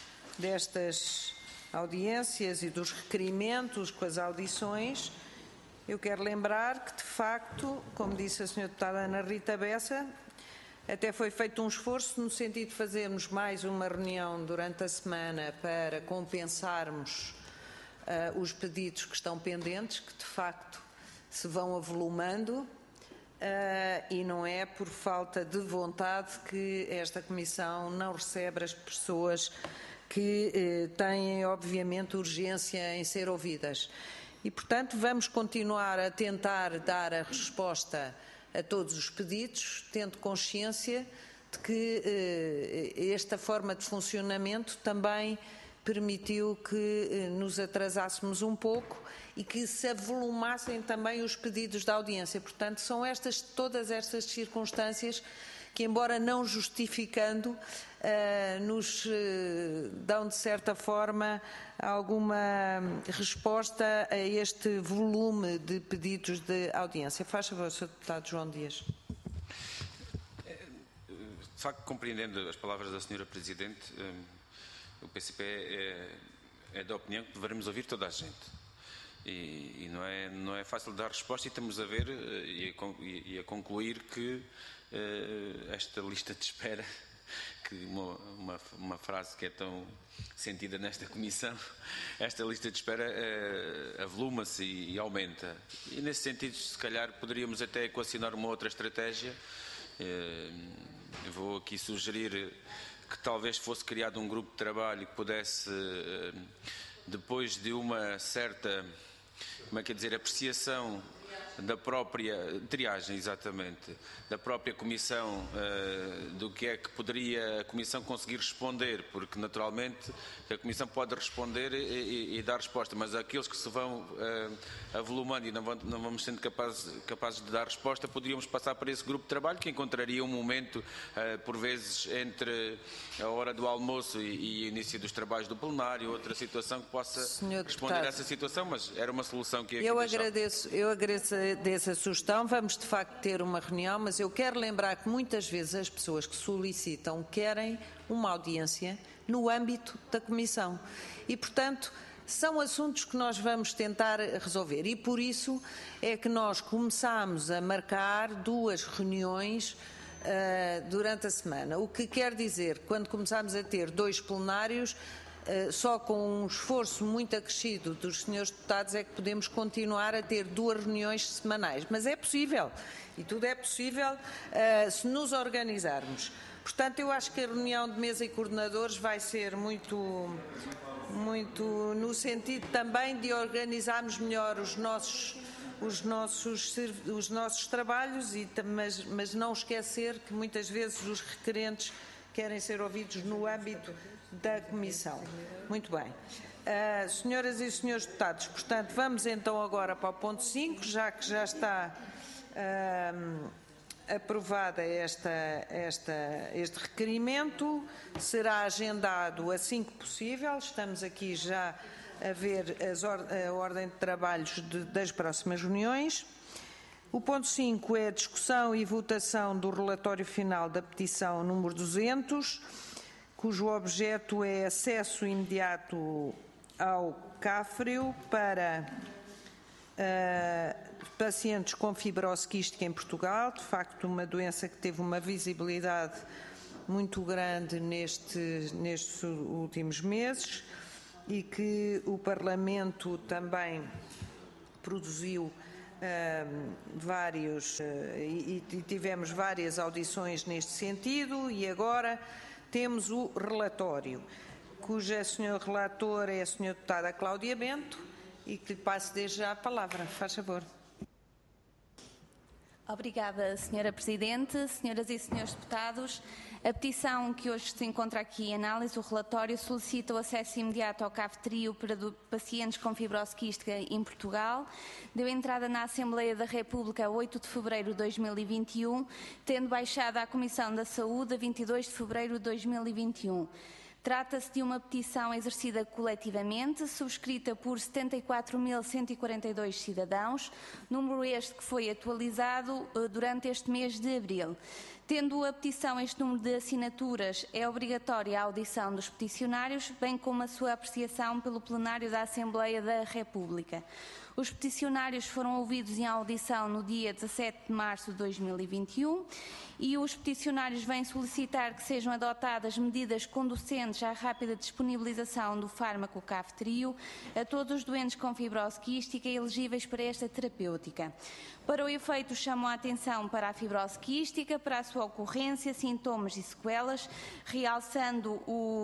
destas audiências e dos requerimentos com as audições, eu quero lembrar que, de facto, como disse a senhora deputada Ana Rita Bessa, até foi feito um esforço no sentido de fazermos mais uma reunião durante a semana para compensarmos os pedidos que estão pendentes, que de facto se vão avolumando. e não é por falta de vontade que esta Comissão não recebe as pessoas que têm, obviamente, urgência em ser ouvidas. E, portanto, vamos continuar a tentar dar a resposta a todos os pedidos, tendo consciência de que esta forma de funcionamento também permitiu que nos atrasássemos um pouco e que se avolumassem também os pedidos da audiência. Portanto, são todas estas circunstâncias que, embora não justificando, nos dão, de certa forma, alguma resposta a este volume de pedidos de audiência. Faz favor, Sr. Deputado João Dias. De facto, compreendendo as palavras da Sra. Presidente, o PCP é da opinião que devemos ouvir toda a gente. E não é fácil dar resposta, e estamos a ver e a concluir que esta lista de espera, que uma frase que é tão sentida nesta Comissão, esta lista de espera avoluma-se e aumenta. E nesse sentido, se calhar, poderíamos até equacionar uma outra estratégia. Eu vou aqui sugerir que talvez fosse criado um grupo de trabalho que pudesse, depois de uma certa, apreciação da própria triagem, exatamente, da própria Comissão, do que é que poderia a Comissão conseguir responder, porque naturalmente a Comissão pode responder e dar resposta, mas aqueles que se vão avolumando e não vamos sendo capazes de dar resposta, poderíamos passar para esse grupo de trabalho, que encontraria um momento, por vezes, entre a hora do almoço e o início dos trabalhos do plenário, outra situação que possa responder a essa situação, mas era uma solução que eu agradeço dessa sugestão. Vamos de facto ter uma reunião, mas eu quero lembrar que muitas vezes as pessoas que solicitam querem uma audiência no âmbito da Comissão e, portanto, são assuntos que nós vamos tentar resolver, e por isso é que nós começámos a marcar 2 reuniões durante a semana, o que quer dizer que quando começámos a ter 2 plenários, só com um esforço muito acrescido dos senhores deputados é que podemos continuar a ter 2 reuniões semanais. Mas é possível, e tudo é possível se nos organizarmos. Portanto, eu acho que a reunião de mesa e coordenadores vai ser muito no sentido também de organizarmos melhor os nossos trabalhos, mas não esquecer que muitas vezes os requerentes querem ser ouvidos no âmbito da Comissão. Muito bem. Senhoras e senhores deputados, portanto, vamos então agora para o ponto 5, já que já está aprovada este requerimento, será agendado assim que possível. Estamos aqui já a ver a ordem de trabalhos das próximas reuniões. O ponto 5 é a discussão e votação do relatório final da petição número 200, cujo objeto é acesso imediato ao CAFREU para pacientes com fibrose quística em Portugal. De facto, uma doença que teve uma visibilidade muito grande nestes últimos meses e que o Parlamento também produziu e tivemos várias audições neste sentido, e agora temos o relatório, cuja senhora relatora é a senhora deputada Cláudia Bento, e que lhe passo desde já a palavra. Faz favor. Obrigada, Sra. Presidente. Senhoras e senhores deputados, a petição que hoje se encontra aqui em análise, o relatório, solicita o acesso imediato ao CAF-TRIO para pacientes com fibrose quística em Portugal. Deu entrada na Assembleia da República a 8 de fevereiro de 2021, tendo baixado à Comissão da Saúde a 22 de fevereiro de 2021. Trata-se de uma petição exercida coletivamente, subscrita por 74.142 cidadãos, número este que foi atualizado durante este mês de abril. Tendo a petição este número de assinaturas, é obrigatória a audição dos peticionários, bem como a sua apreciação pelo plenário da Assembleia da República. Os peticionários foram ouvidos em audição no dia 17 de março de 2021 e os peticionários vêm solicitar que sejam adotadas medidas conducentes à rápida disponibilização do fármaco Kaftrio a todos os doentes com fibrose quística elegíveis para esta terapêutica. Para o efeito, chamam a atenção para a fibrose quística, para a sua ocorrência, sintomas e sequelas, realçando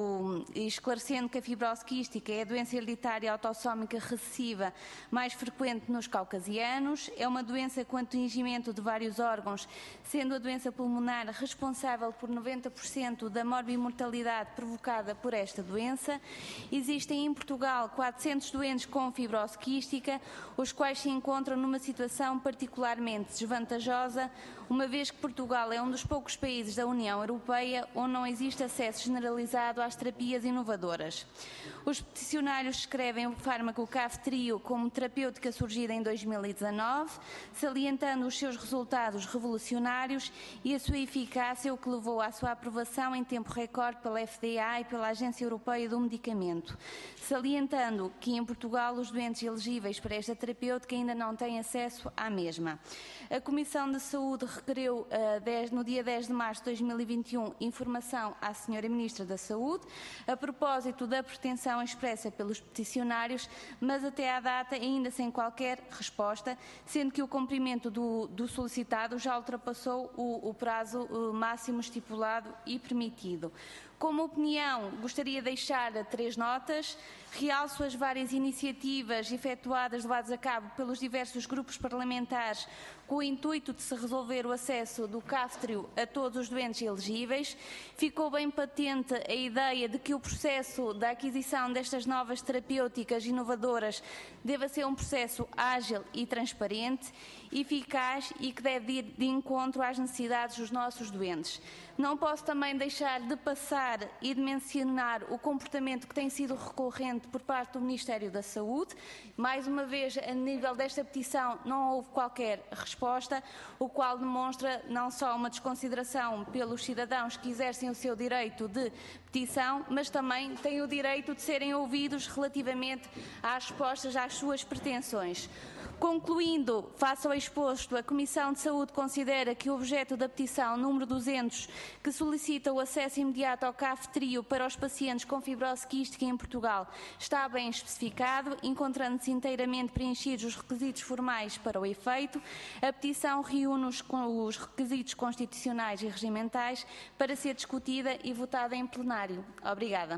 e esclarecendo que a fibrose quística é a doença hereditária autossómica recessiva mais frequente nos caucasianos, é uma doença com atingimento de vários órgãos, sendo a doença pulmonar responsável por 90% da morbimortalidade provocada por esta doença. Existem em Portugal 400 doentes com fibrose quística, os quais se encontram numa situação particularmente desvantajosa, uma vez que Portugal é um dos poucos países da União Europeia onde não existe acesso generalizado às terapias inovadoras. Os peticionários descrevem o fármaco Kaftrio como terapêutica surgida em 2019, salientando os seus resultados revolucionários e a sua eficácia, o que levou à sua aprovação em tempo recorde pela FDA e pela Agência Europeia do Medicamento, salientando que em Portugal os doentes elegíveis para esta terapêutica ainda não têm acesso à mesma. A Comissão de Saúde requeriu no dia 10 de março de 2021 informação à Sra. Ministra da Saúde a propósito da pretensão expressa pelos peticionários, mas até à data ainda sem qualquer resposta, sendo que o cumprimento do solicitado já ultrapassou o prazo máximo estipulado e permitido. Como opinião, gostaria de deixar 3 notas. Realço as várias iniciativas efetuadas, levadas a cabo pelos diversos grupos parlamentares com o intuito de se resolver o acesso do Kaftrio a todos os doentes elegíveis. Ficou bem patente a ideia de que o processo da aquisição destas novas terapêuticas inovadoras deva ser um processo ágil e transparente, eficaz e que deve ir de encontro às necessidades dos nossos doentes. Não posso também deixar de passar e de mencionar o comportamento que tem sido recorrente por parte do Ministério da Saúde. Mais uma vez, a nível desta petição, não houve qualquer resposta, o qual demonstra não só uma desconsideração pelos cidadãos que exercem o seu direito de petição, mas também têm o direito de serem ouvidos relativamente às respostas às suas pretensões. Concluindo, face ao exposto, a Comissão de Saúde considera que o objeto da petição número 200, que solicita o acesso imediato ao Kaftrio para os pacientes com fibrose quística em Portugal, está bem especificado, encontrando-se inteiramente preenchidos os requisitos formais para o efeito. A petição reúne os requisitos constitucionais e regimentais para ser discutida e votada em plenário. Obrigada.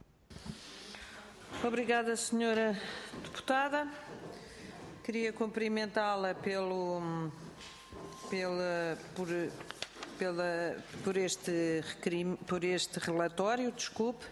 Obrigada, Sra. Deputada. Queria cumprimentá-la por este relatório, desculpe.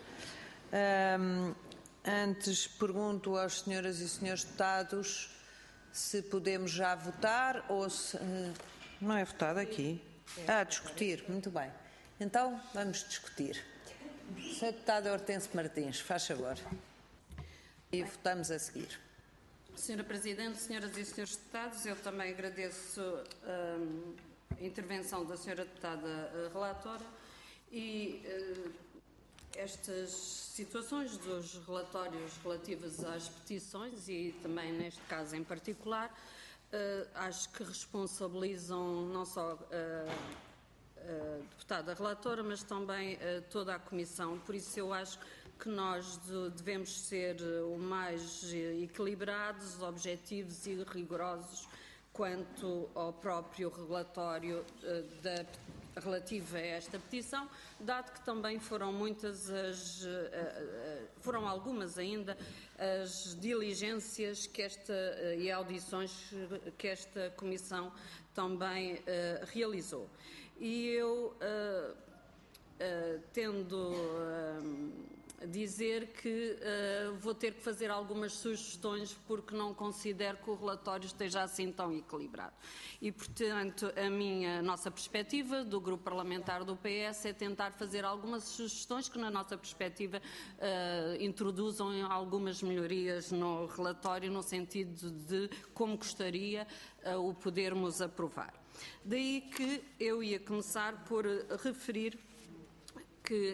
Antes pergunto aos senhoras e senhores deputados se podemos já votar ou se... Não é votado aqui? Discutir, muito bem. Então, vamos discutir. Sr. Deputado Hortêncio Martins, faz favor. E votamos a seguir. Senhora Presidente, senhoras e senhores deputados, eu também agradeço a intervenção da senhora deputada relatora e estas situações dos relatórios relativos às petições e também neste caso em particular, acho que responsabilizam não só a deputada relatora, mas também toda a Comissão. Por isso eu acho que nós devemos ser o mais equilibrados, objetivos e rigorosos quanto ao próprio relatório relativo a esta petição, dado que também foram muitas foram algumas ainda as diligências e audições que esta Comissão também realizou. E eu, tendo dizer que vou ter que fazer algumas sugestões porque não considero que o relatório esteja assim tão equilibrado. E, portanto, a nossa perspectiva do Grupo Parlamentar do PS é tentar fazer algumas sugestões que, na nossa perspectiva, introduzam algumas melhorias no relatório, no sentido de como gostaria o podermos aprovar. Daí que eu ia começar por referir que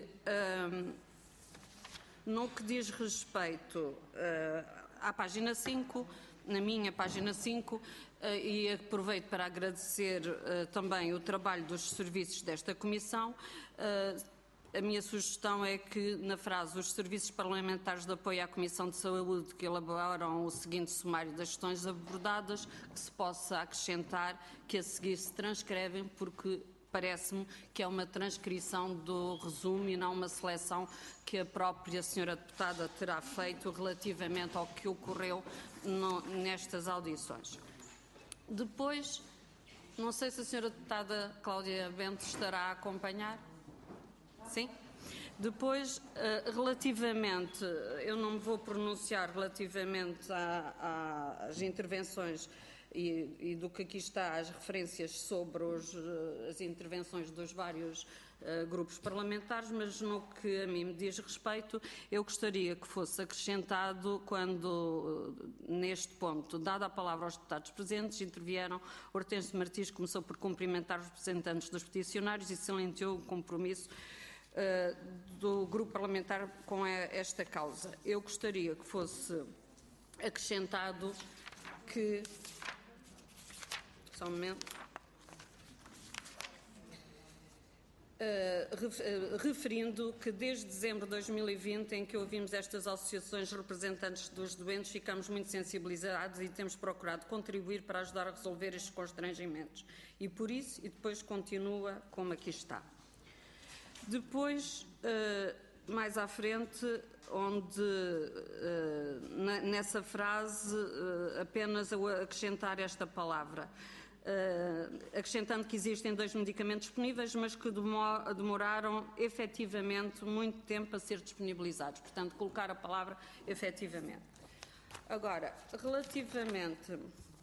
no que diz respeito à página 5, na minha página 5, e aproveito para agradecer também o trabalho dos serviços desta Comissão, a minha sugestão é que, na frase, os serviços parlamentares de apoio à Comissão de Saúde que elaboram o seguinte sumário das questões abordadas, que se possa acrescentar que a seguir se transcrevem, porque parece-me que é uma transcrição do resumo e não uma seleção que a própria senhora deputada terá feito relativamente ao que ocorreu nestas audições. Depois, não sei se a senhora deputada Cláudia Bento estará a acompanhar. Sim? Depois, relativamente, eu não me vou pronunciar relativamente às intervenções e do que aqui está, as referências sobre as intervenções dos vários grupos parlamentares, mas no que a mim me diz respeito, eu gostaria que fosse acrescentado quando, neste ponto, dada a palavra aos deputados presentes, intervieram, Hortêncio Martins começou por cumprimentar os representantes dos peticionários e salientou o compromisso do grupo parlamentar com esta causa. Eu gostaria que fosse acrescentado que... Só um momento. Referindo que desde dezembro de 2020, em que ouvimos estas associações representantes dos doentes, ficamos muito sensibilizados e temos procurado contribuir para ajudar a resolver estes constrangimentos. E por isso, e depois continua como aqui está. Depois, mais à frente, onde nessa frase apenas acrescentar esta palavra, acrescentando que existem 2 medicamentos disponíveis, mas que demoraram efetivamente muito tempo a ser disponibilizados. Portanto, colocar a palavra efetivamente. Agora, relativamente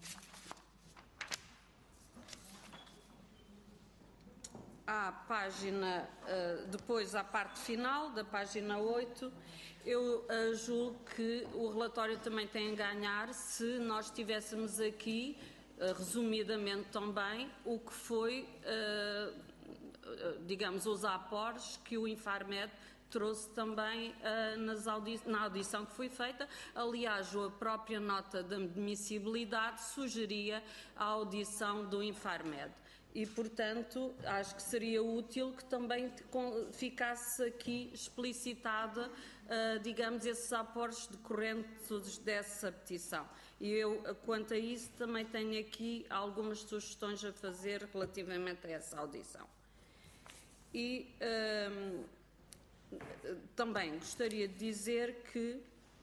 à página, depois à parte final da página 8, eu julgo que o relatório também tem a ganhar se nós tivéssemos aqui, resumidamente também, o que foi, digamos, os aportes que o Infarmed trouxe também na audição que foi feita. Aliás, a própria nota de admissibilidade sugeria a audição do Infarmed. E, portanto, acho que seria útil que também ficasse aqui explicitada, digamos, esses aportes decorrentes dessa petição. E eu, quanto a isso, também tenho aqui algumas sugestões a fazer relativamente a essa audição. E também gostaria de dizer que,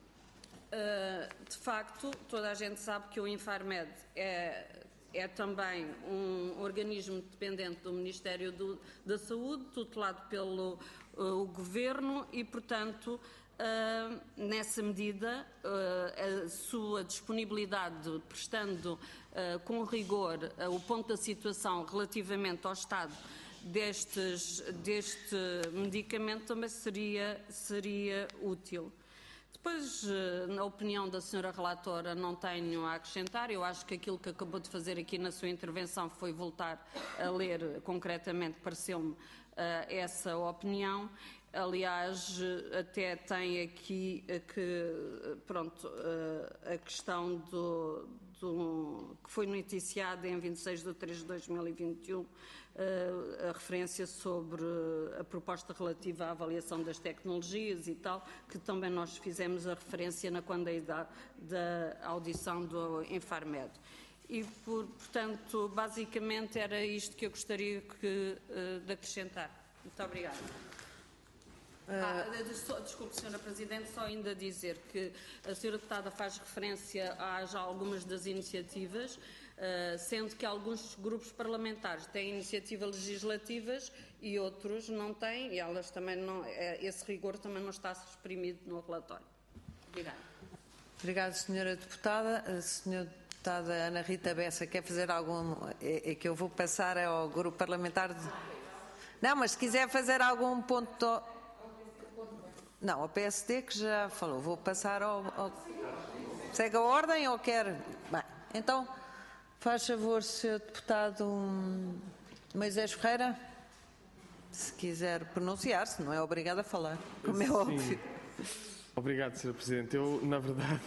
de facto, toda a gente sabe que o Infarmed é também um organismo dependente do Ministério da Saúde, tutelado pelo Governo e, portanto, nessa medida, a sua disponibilidade, prestando com rigor o ponto da situação relativamente ao estado deste medicamento, também seria útil. Depois, na opinião da senhora relatora, não tenho a acrescentar. Eu acho que aquilo que acabou de fazer aqui na sua intervenção foi voltar a ler concretamente, pareceu-me, essa opinião. Aliás, até tem aqui a questão que foi noticiada em 26 de 3 de 2021, a referência sobre a proposta relativa à avaliação das tecnologias e tal, que também nós fizemos a referência quando da audição do Infarmed. E, portanto, basicamente era isto que eu gostaria de acrescentar. Muito obrigada. Desculpe, Sra. Presidente, só ainda dizer que a Sra. Deputada faz referência a já algumas das iniciativas, sendo que alguns grupos parlamentares têm iniciativas legislativas e outros não têm, e elas também não, esse rigor também não está exprimido no relatório. Obrigada. Obrigada, Sra. Deputada. A Sra. Deputada Ana Rita Bessa quer fazer algum... É que eu vou passar ao grupo parlamentar de... Não, mas se quiser fazer algum ponto... Não, ao PSD que já falou. Vou passar ao... Segue a ordem ou quer... Bem, então, faz favor, Sr. Deputado Moisés Ferreira, se quiser pronunciar-se, não é obrigado a falar, como é óbvio. Obrigado, Sra. Presidente. Eu, na verdade,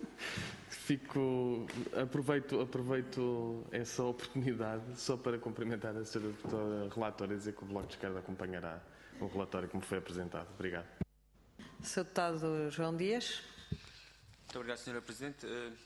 aproveito essa oportunidade só para cumprimentar a Sra. Deputada Relatora e dizer que o Bloco de Esquerda acompanhará o relatório como foi apresentado. Obrigado. Sr. Deputado João Dias. Muito obrigado, Sra. Presidente.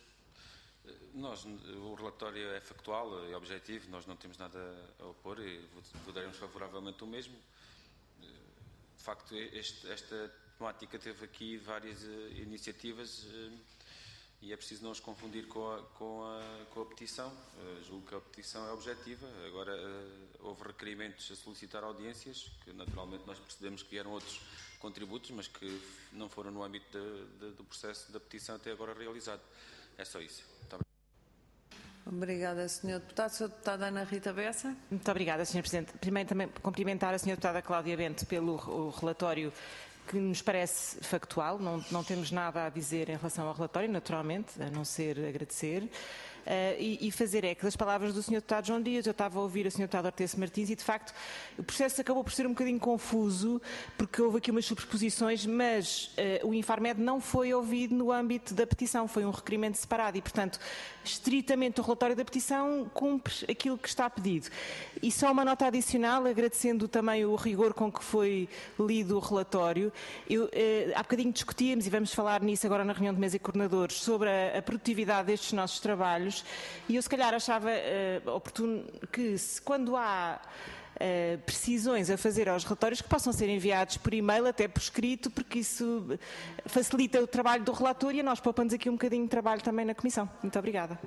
O relatório é factual e objetivo, nós não temos nada a opor e votaremos favoravelmente o mesmo. De facto, esta temática teve aqui várias iniciativas e é preciso não os confundir com a petição. Julgo que a petição é objetiva. Agora, houve requerimentos a solicitar audiências, que naturalmente nós percebemos que vieram outros contributos, mas que não foram no âmbito do processo da petição até agora realizado. É só isso. Obrigada, Sr. Deputado. Sra. Deputada Ana Rita Bessa. Muito obrigada, Sra. Presidente. Primeiro também cumprimentar a Sra. Deputada Cláudia Bento pelo relatório que nos parece factual. Não temos nada a dizer em relação ao relatório, naturalmente, a não ser agradecer. E fazer eco das palavras do Sr. Deputado João Dias. Eu estava a ouvir a Sra. Deputada Hortência Martins e, de facto, o processo acabou por ser um bocadinho confuso, porque houve aqui umas superposições, mas o Infarmed não foi ouvido no âmbito da petição, foi um requerimento separado e, portanto, estritamente o relatório da petição cumpre aquilo que está pedido. E só uma nota adicional, agradecendo também o rigor com que foi lido o relatório. Há bocadinho discutíamos, e vamos falar nisso agora na reunião de mesa e coordenadores, sobre a produtividade destes nossos trabalhos. E eu, se calhar, achava oportuno que, quando há precisões a fazer aos relatórios, que possam ser enviados por e-mail, até por escrito, porque isso facilita o trabalho do relator e a nós poupamos aqui um bocadinho de trabalho também na Comissão. Muito obrigada.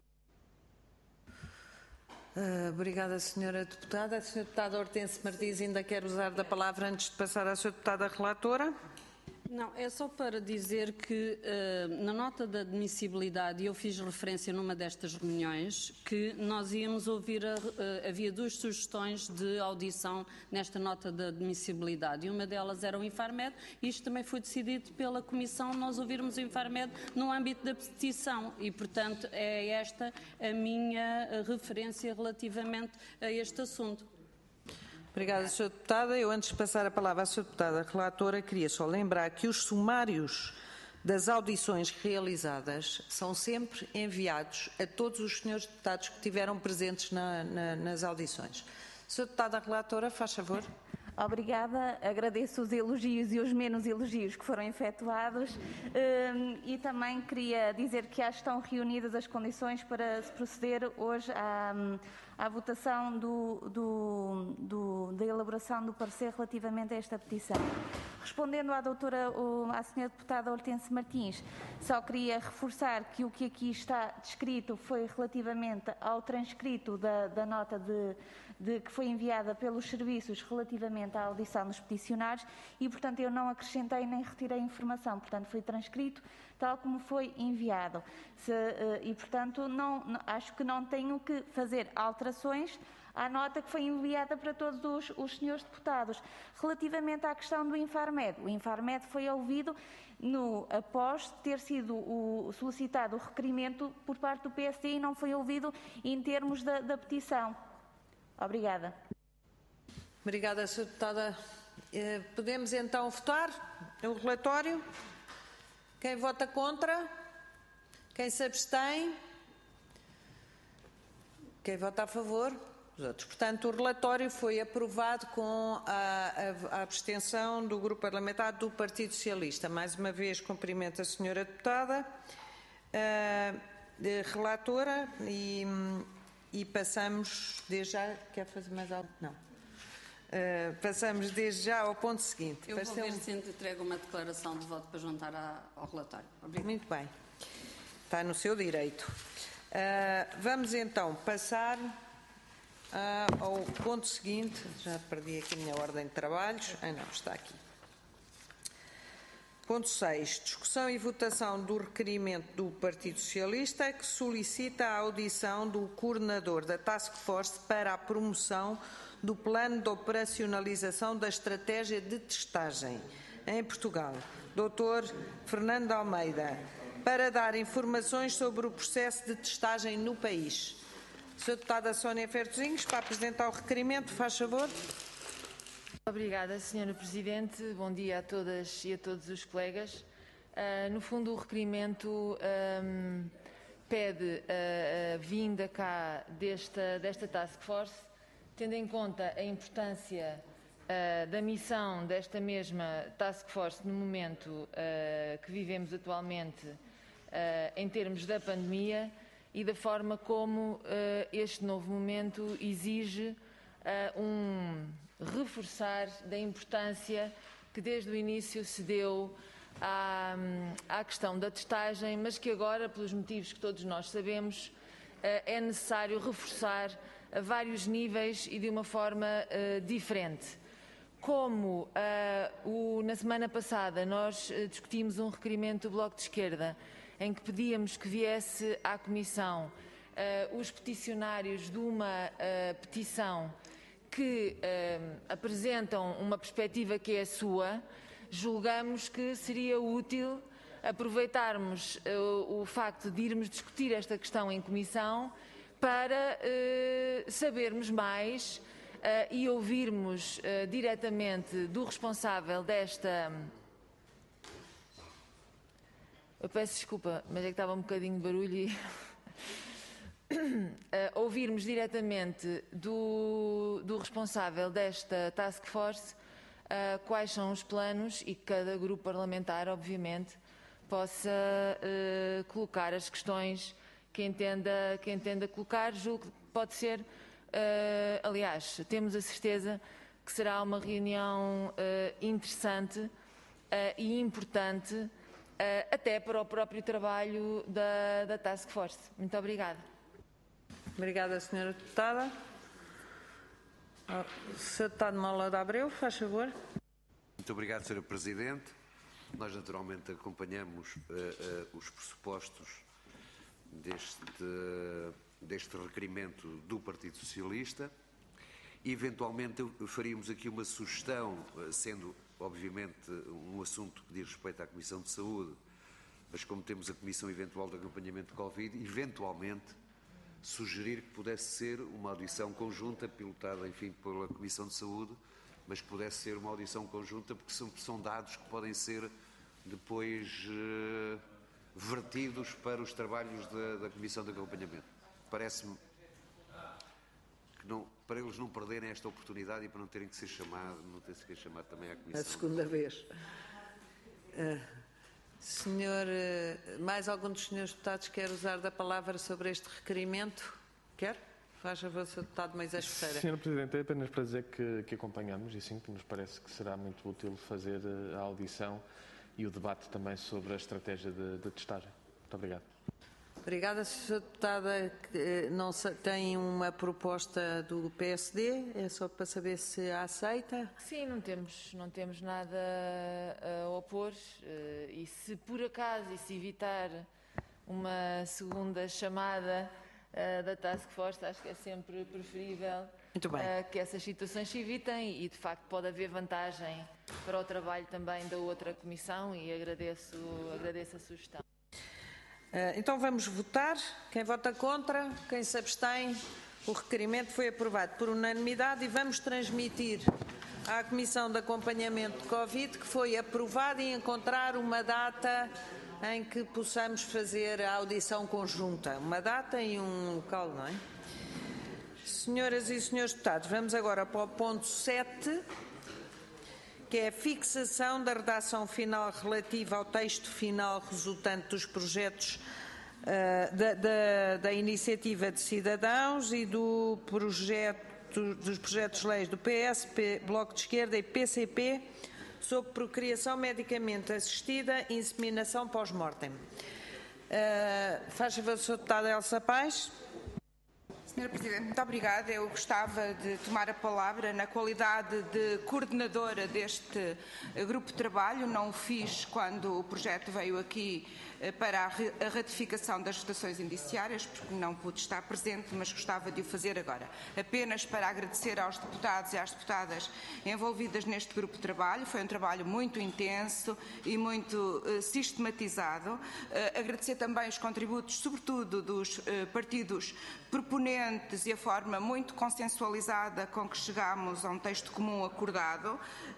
Obrigada, Sra. Deputada. A Sra. Deputada Hortência Martins ainda quer usar da palavra antes de passar à Sra. Deputada Relatora? Não, é só para dizer que na nota da admissibilidade, eu fiz referência numa destas reuniões, que nós íamos ouvir, havia duas sugestões de audição nesta nota da admissibilidade, e uma delas era o Infarmed, e isto também foi decidido pela Comissão, nós ouvirmos o Infarmed no âmbito da petição, e portanto é esta a minha referência relativamente a este assunto. Obrigada, Sra. Deputada. Eu, antes de passar a palavra à Sra. Deputada Relatora, queria só lembrar que os sumários das audições realizadas são sempre enviados a todos os senhores deputados que estiveram presentes nas audições. Sra. Deputada Relatora, faz favor. Obrigada, agradeço os elogios e os menos elogios que foram efetuados e também queria dizer que já estão reunidas as condições para se proceder hoje à votação da elaboração do parecer relativamente a esta petição. Respondendo à Sra. Deputada Hortência Martins, só queria reforçar que o que aqui está descrito foi relativamente ao transcrito da nota que foi enviada pelos serviços relativamente à audição dos peticionários e, portanto, eu não acrescentei nem retirei informação, portanto, foi transcrito tal como foi enviado. E, portanto, acho que não tenho que fazer alterações à nota que foi enviada para todos os senhores deputados. Relativamente à questão do Infarmed, o Infarmed foi ouvido após ter sido solicitado o requerimento por parte do PSD e não foi ouvido em termos da petição. Obrigada. Obrigada, Sra. Deputada. Podemos então votar o relatório? Quem vota contra? Quem se abstém? Quem vota a favor? Os outros. Portanto, o relatório foi aprovado com a abstenção do Grupo Parlamentar do Partido Socialista. Mais uma vez, cumprimento a Sra. Deputada, relatora, e passamos desde já. Quer fazer mais algo? Não. Passamos desde já ao ponto seguinte. Eu vou ver se entrego uma declaração de voto para juntar ao relatório. Obrigada. Muito bem. Está no seu direito. Vamos então passar ao ponto seguinte. Já perdi aqui a minha ordem de trabalhos. Não, está aqui. Ponto 6. Discussão e votação do requerimento do Partido Socialista que solicita a audição do coordenador da Task Force para a promoção do plano de operacionalização da estratégia de testagem em Portugal, Dr. Fernando Almeida, para dar informações sobre o processo de testagem no país. Sra. Deputada Sónia Fertozinhos, para apresentar o requerimento, faz favor. Obrigada, Sra. Presidente. Bom dia a todas e a todos os colegas. No fundo, o requerimento pede a vinda cá desta Task Force, tendo em conta a importância da missão desta mesma Task Force no momento que vivemos atualmente em termos da pandemia e da forma como este novo momento exige reforçar da importância que desde o início se deu à questão da testagem, mas que agora, pelos motivos que todos nós sabemos, é necessário reforçar a vários níveis e de uma forma diferente. Como na semana passada nós discutimos um requerimento do Bloco de Esquerda em que pedíamos que viesse à Comissão os peticionários de uma petição que apresentam uma perspectiva que é a sua, julgamos que seria útil aproveitarmos o facto de irmos discutir esta questão em comissão para sabermos mais e ouvirmos diretamente do responsável desta... Eu peço desculpa, mas é que estava um bocadinho de barulho e... ouvirmos diretamente do responsável desta Task Force quais são os planos e que cada grupo parlamentar, obviamente, possa colocar as questões que entenda colocar. Julgo que pode ser, aliás, temos a certeza que será uma reunião interessante e importante até para o próprio trabalho da Task Force. Muito obrigada. Obrigada, Sra. Deputada. Sr. Deputado Mola de Abreu, faz favor. Muito obrigado, Sra. Presidente. Nós, naturalmente, acompanhamos os pressupostos deste requerimento do Partido Socialista. E, eventualmente, faríamos aqui uma sugestão, sendo, obviamente, um assunto que diz respeito à Comissão de Saúde, mas como temos a Comissão Eventual de Acompanhamento de Covid, eventualmente sugerir que pudesse ser uma audição conjunta, pilotada, enfim, pela Comissão de Saúde, mas que pudesse ser uma audição conjunta, porque são dados que podem ser depois vertidos para os trabalhos da Comissão de Acompanhamento. Parece-me que para eles não perderem esta oportunidade e para não terem que ser chamados, também à Comissão. A segunda vez. Senhor, mais algum dos senhores deputados quer usar da palavra sobre este requerimento? Quer? Faz favor, Sr. Deputado Moisés Ferreira. Sra. Presidente, é apenas para dizer que acompanhamos e sim, que nos parece que será muito útil fazer a audição e o debate também sobre a estratégia de testagem. Muito obrigado. Obrigada, Sra. Deputada. Não tem uma proposta do PSD? É só para saber se a aceita? Sim, não temos nada a opor e se por acaso, e se evitar uma segunda chamada da Task Force, acho que é sempre preferível que essas situações se evitem e de facto pode haver vantagem para o trabalho também da outra comissão e agradeço a sugestão. Então vamos votar. Quem vota contra, quem se abstém, o requerimento foi aprovado por unanimidade e vamos transmitir à Comissão de Acompanhamento de Covid que foi aprovado e encontrar uma data em que possamos fazer a audição conjunta. Uma data e um local, não é? Senhoras e senhores deputados, vamos agora para o ponto 7, que é a fixação da redação final relativa ao texto final resultante dos projetos da iniciativa de cidadãos e dos projetos de leis do PS, Bloco de Esquerda e PCP sobre procriação medicamente assistida e inseminação pós-mortem. Faz favor, Sra. Deputada Elsa Paes. Sra. Senhora Presidente, muito obrigada. Eu gostava de tomar a palavra na qualidade de coordenadora deste grupo de trabalho. Não o fiz quando o projeto veio aqui para a ratificação das votações indiciárias, porque não pude estar presente, mas gostava de o fazer agora. Apenas para agradecer aos deputados e às deputadas envolvidas neste grupo de trabalho. Foi um trabalho muito intenso e muito sistematizado. Agradecer também os contributos, sobretudo dos partidos proponentes e a forma muito consensualizada com que chegámos a um texto comum acordado.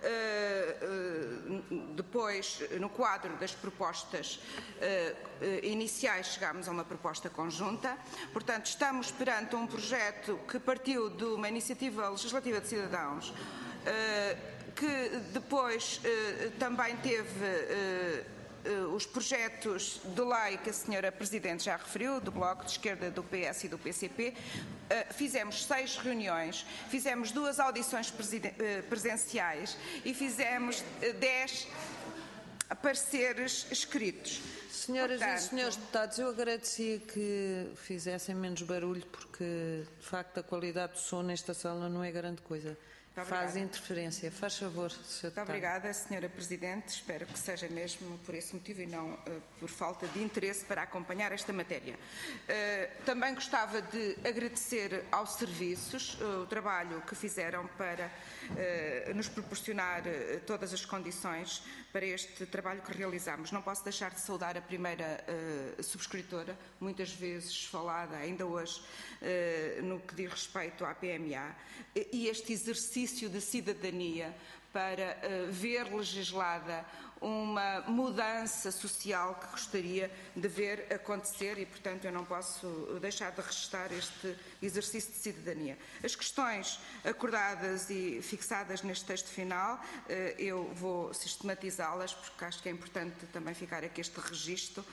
Depois, no quadro das propostas iniciais, chegámos a uma proposta conjunta. Portanto, estamos perante um projeto que partiu de uma iniciativa legislativa de cidadãos, que depois também teve os projetos de lei que a Senhora Presidente já referiu, do Bloco de Esquerda, do PS e do PCP. Fizemos 6 reuniões, fizemos 2 audições presenciais e fizemos 10 pareceres escritos. Senhoras e senhores deputados, eu agradecia que fizessem menos barulho, porque, de facto, a qualidade do som nesta sala não é grande coisa. Faz interferência. Faz favor, Sr. Deputado. Muito obrigada, Senhora Presidente. Espero que seja mesmo por esse motivo e não por falta de interesse para acompanhar esta matéria. Também gostava de agradecer aos serviços o trabalho que fizeram para nos proporcionar todas as condições para este trabalho que realizamos. Não posso deixar de saudar a primeira subscritora, muitas vezes falada, ainda hoje, no que diz respeito à PMA, e este exercício de cidadania para ver legislada uma mudança social que gostaria de ver acontecer e, portanto, eu não posso deixar de registrar este exercício de cidadania. As questões acordadas e fixadas neste texto final, eu vou sistematizá-las, porque acho que é importante também ficar aqui este registro.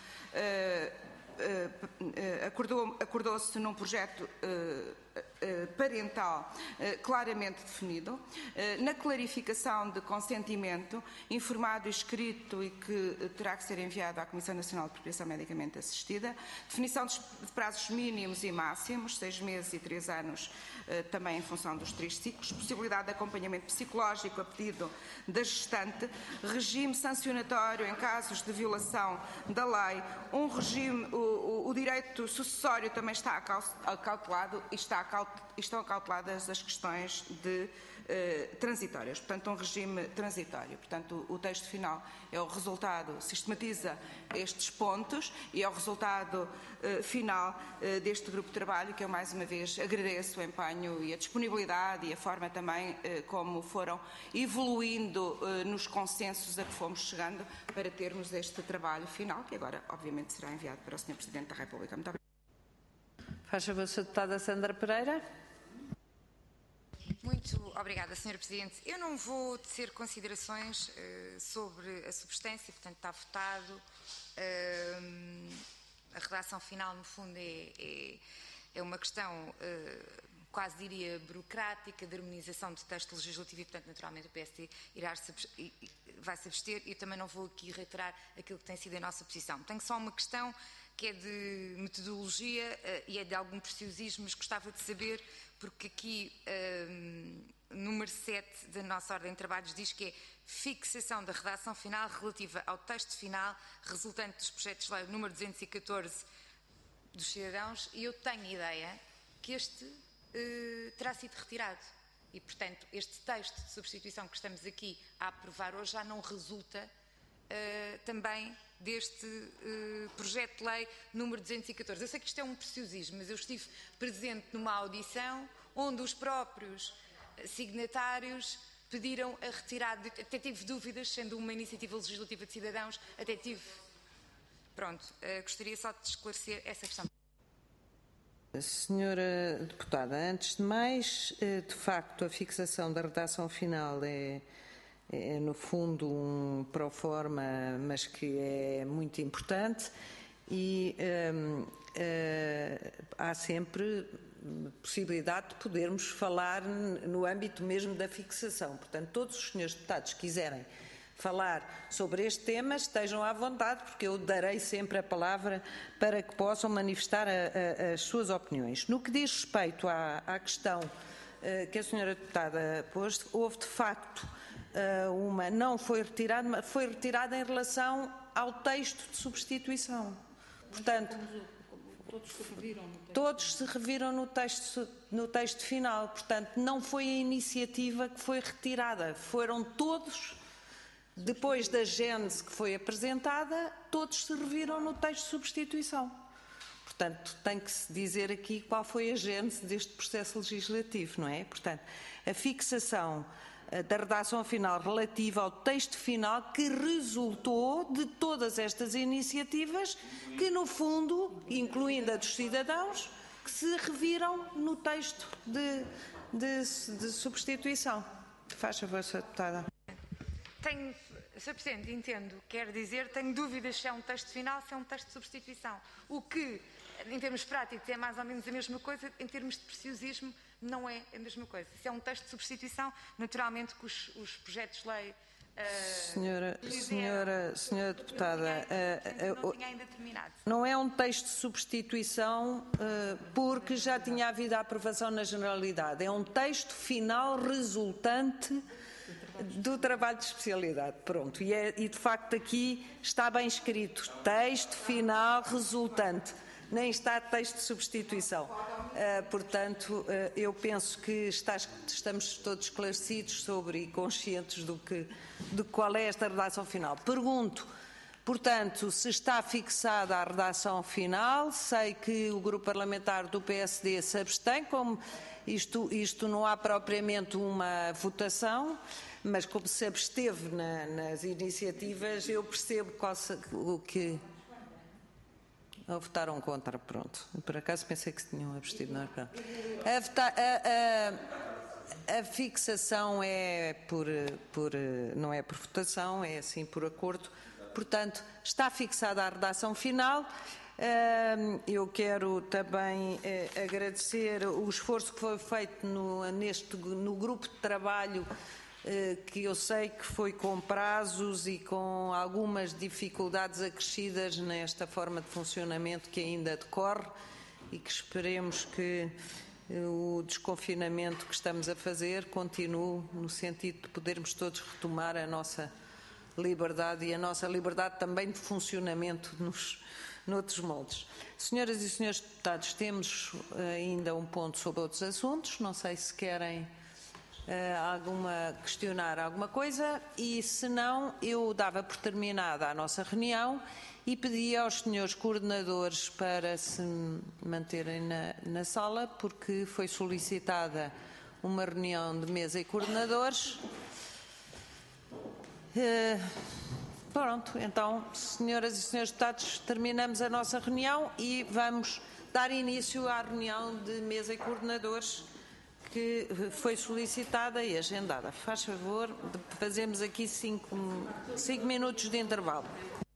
Acordou-se num projeto parental claramente definido, na clarificação de consentimento informado e escrito e que terá que ser enviado à Comissão Nacional de Procriação Medicamente Assistida, definição de prazos mínimos e máximos, 6 meses e 3 anos, também em função dos 3 ciclos, possibilidade de acompanhamento psicológico a pedido da gestante, regime sancionatório em casos de violação da lei, um regime, o direito sucessório também está acautelado e estão acauteladas as questões de transitórias, portanto um regime transitório. Portanto, o texto final é o resultado, sistematiza estes pontos e é o resultado final deste grupo de trabalho, que eu mais uma vez agradeço o empenho e a disponibilidade e a forma também como foram evoluindo nos consensos a que fomos chegando para termos este trabalho final, que agora obviamente será enviado para o Sr. Presidente da República. Muito obrigada. Faz favor, Sra. Deputada Sandra Pereira. Muito obrigada, Sra. Presidente. Eu não vou tecer considerações sobre a substância, portanto está votado. A redação final, no fundo, é uma questão quase diria burocrática, de harmonização de texto legislativo e, portanto, naturalmente o PSD vai-se abster e eu também não vou aqui reiterar aquilo que tem sido a nossa posição. Tenho só uma questão que é de metodologia e é de algum preciosismo, mas gostava de saber, porque aqui número 7 da nossa ordem de trabalhos diz que é fixação da redação final relativa ao texto final resultante dos projetos de lei número 214 dos cidadãos, e eu tenho a ideia que este terá sido retirado. E, portanto, este texto de substituição que estamos aqui a aprovar hoje já não resulta também deste projeto de lei número 214. Eu sei que isto é um preciosismo, mas eu estive presente numa audição onde os próprios signatários pediram a retirada, até tive dúvidas, sendo uma iniciativa legislativa de cidadãos, até tive... Pronto, gostaria só de esclarecer essa questão. Senhora Deputada, antes de mais, de facto, a fixação da redação final é no fundo um proforma, mas que é muito importante e há sempre possibilidade de podermos falar no âmbito mesmo da fixação. Portanto, todos os senhores deputados que quiserem falar sobre este tema, estejam à vontade, porque eu darei sempre a palavra para que possam manifestar as suas opiniões. No que diz respeito à questão que a senhora deputada pôs, houve de facto não foi retirada, mas foi retirada em relação ao texto de substituição. Portanto, todos se reviram no texto final. Portanto, não foi a iniciativa que foi retirada. Foram todos, depois da gênese que foi apresentada, todos se reviram no texto de substituição. Portanto, tem que se dizer aqui qual foi a gênese deste processo legislativo, não é? Portanto, a fixação da redação final relativa ao texto final que resultou de todas estas iniciativas que, no fundo, incluindo a dos cidadãos, que se reviram no texto de substituição. Faz favor, Sra. Deputada. Sr. Presidente, entendo, quer dizer, tenho dúvidas se é um texto final, se é um texto de substituição. O que, em termos práticos, é mais ou menos a mesma coisa, em termos de preciosismo, não é a mesma coisa. Se é um texto de substituição, naturalmente que os projetos de lei... Senhora Deputada, não tinha ainda terminado. Não é um texto de substituição porque já tinha havido a aprovação na Generalidade. É um texto final resultante do trabalho de especialidade. Pronto. E de facto aqui está bem escrito. Texto final resultante. Nem está texto de substituição. Portanto, eu penso que estamos todos esclarecidos sobre e conscientes de qual é esta redação final. Pergunto, portanto, se está fixada a redação final. Sei que o grupo parlamentar do PSD se abstém, como isto não há propriamente uma votação, mas como se absteve nas iniciativas, eu percebo o que... Votaram contra, pronto. Por acaso pensei que se tinham abstido, não é? A fixação é não é por votação, é assim por acordo. Portanto, está fixada a redação final. Eu quero também agradecer o esforço que foi feito no grupo de trabalho, que eu sei que foi com prazos e com algumas dificuldades acrescidas nesta forma de funcionamento que ainda decorre e que esperemos que o desconfinamento que estamos a fazer continue no sentido de podermos todos retomar a nossa liberdade e a nossa liberdade também de funcionamento noutros moldes. Senhoras e senhores deputados, temos ainda um ponto sobre outros assuntos. Não sei se querem questionar alguma coisa, e se não, eu dava por terminada a nossa reunião e pedia aos senhores coordenadores para se manterem na sala, porque foi solicitada uma reunião de mesa e coordenadores. Pronto, então, senhoras e senhores deputados, terminamos a nossa reunião e vamos dar início à reunião de mesa e coordenadores que foi solicitada e agendada. Faz favor, fazemos aqui 5 minutos de intervalo.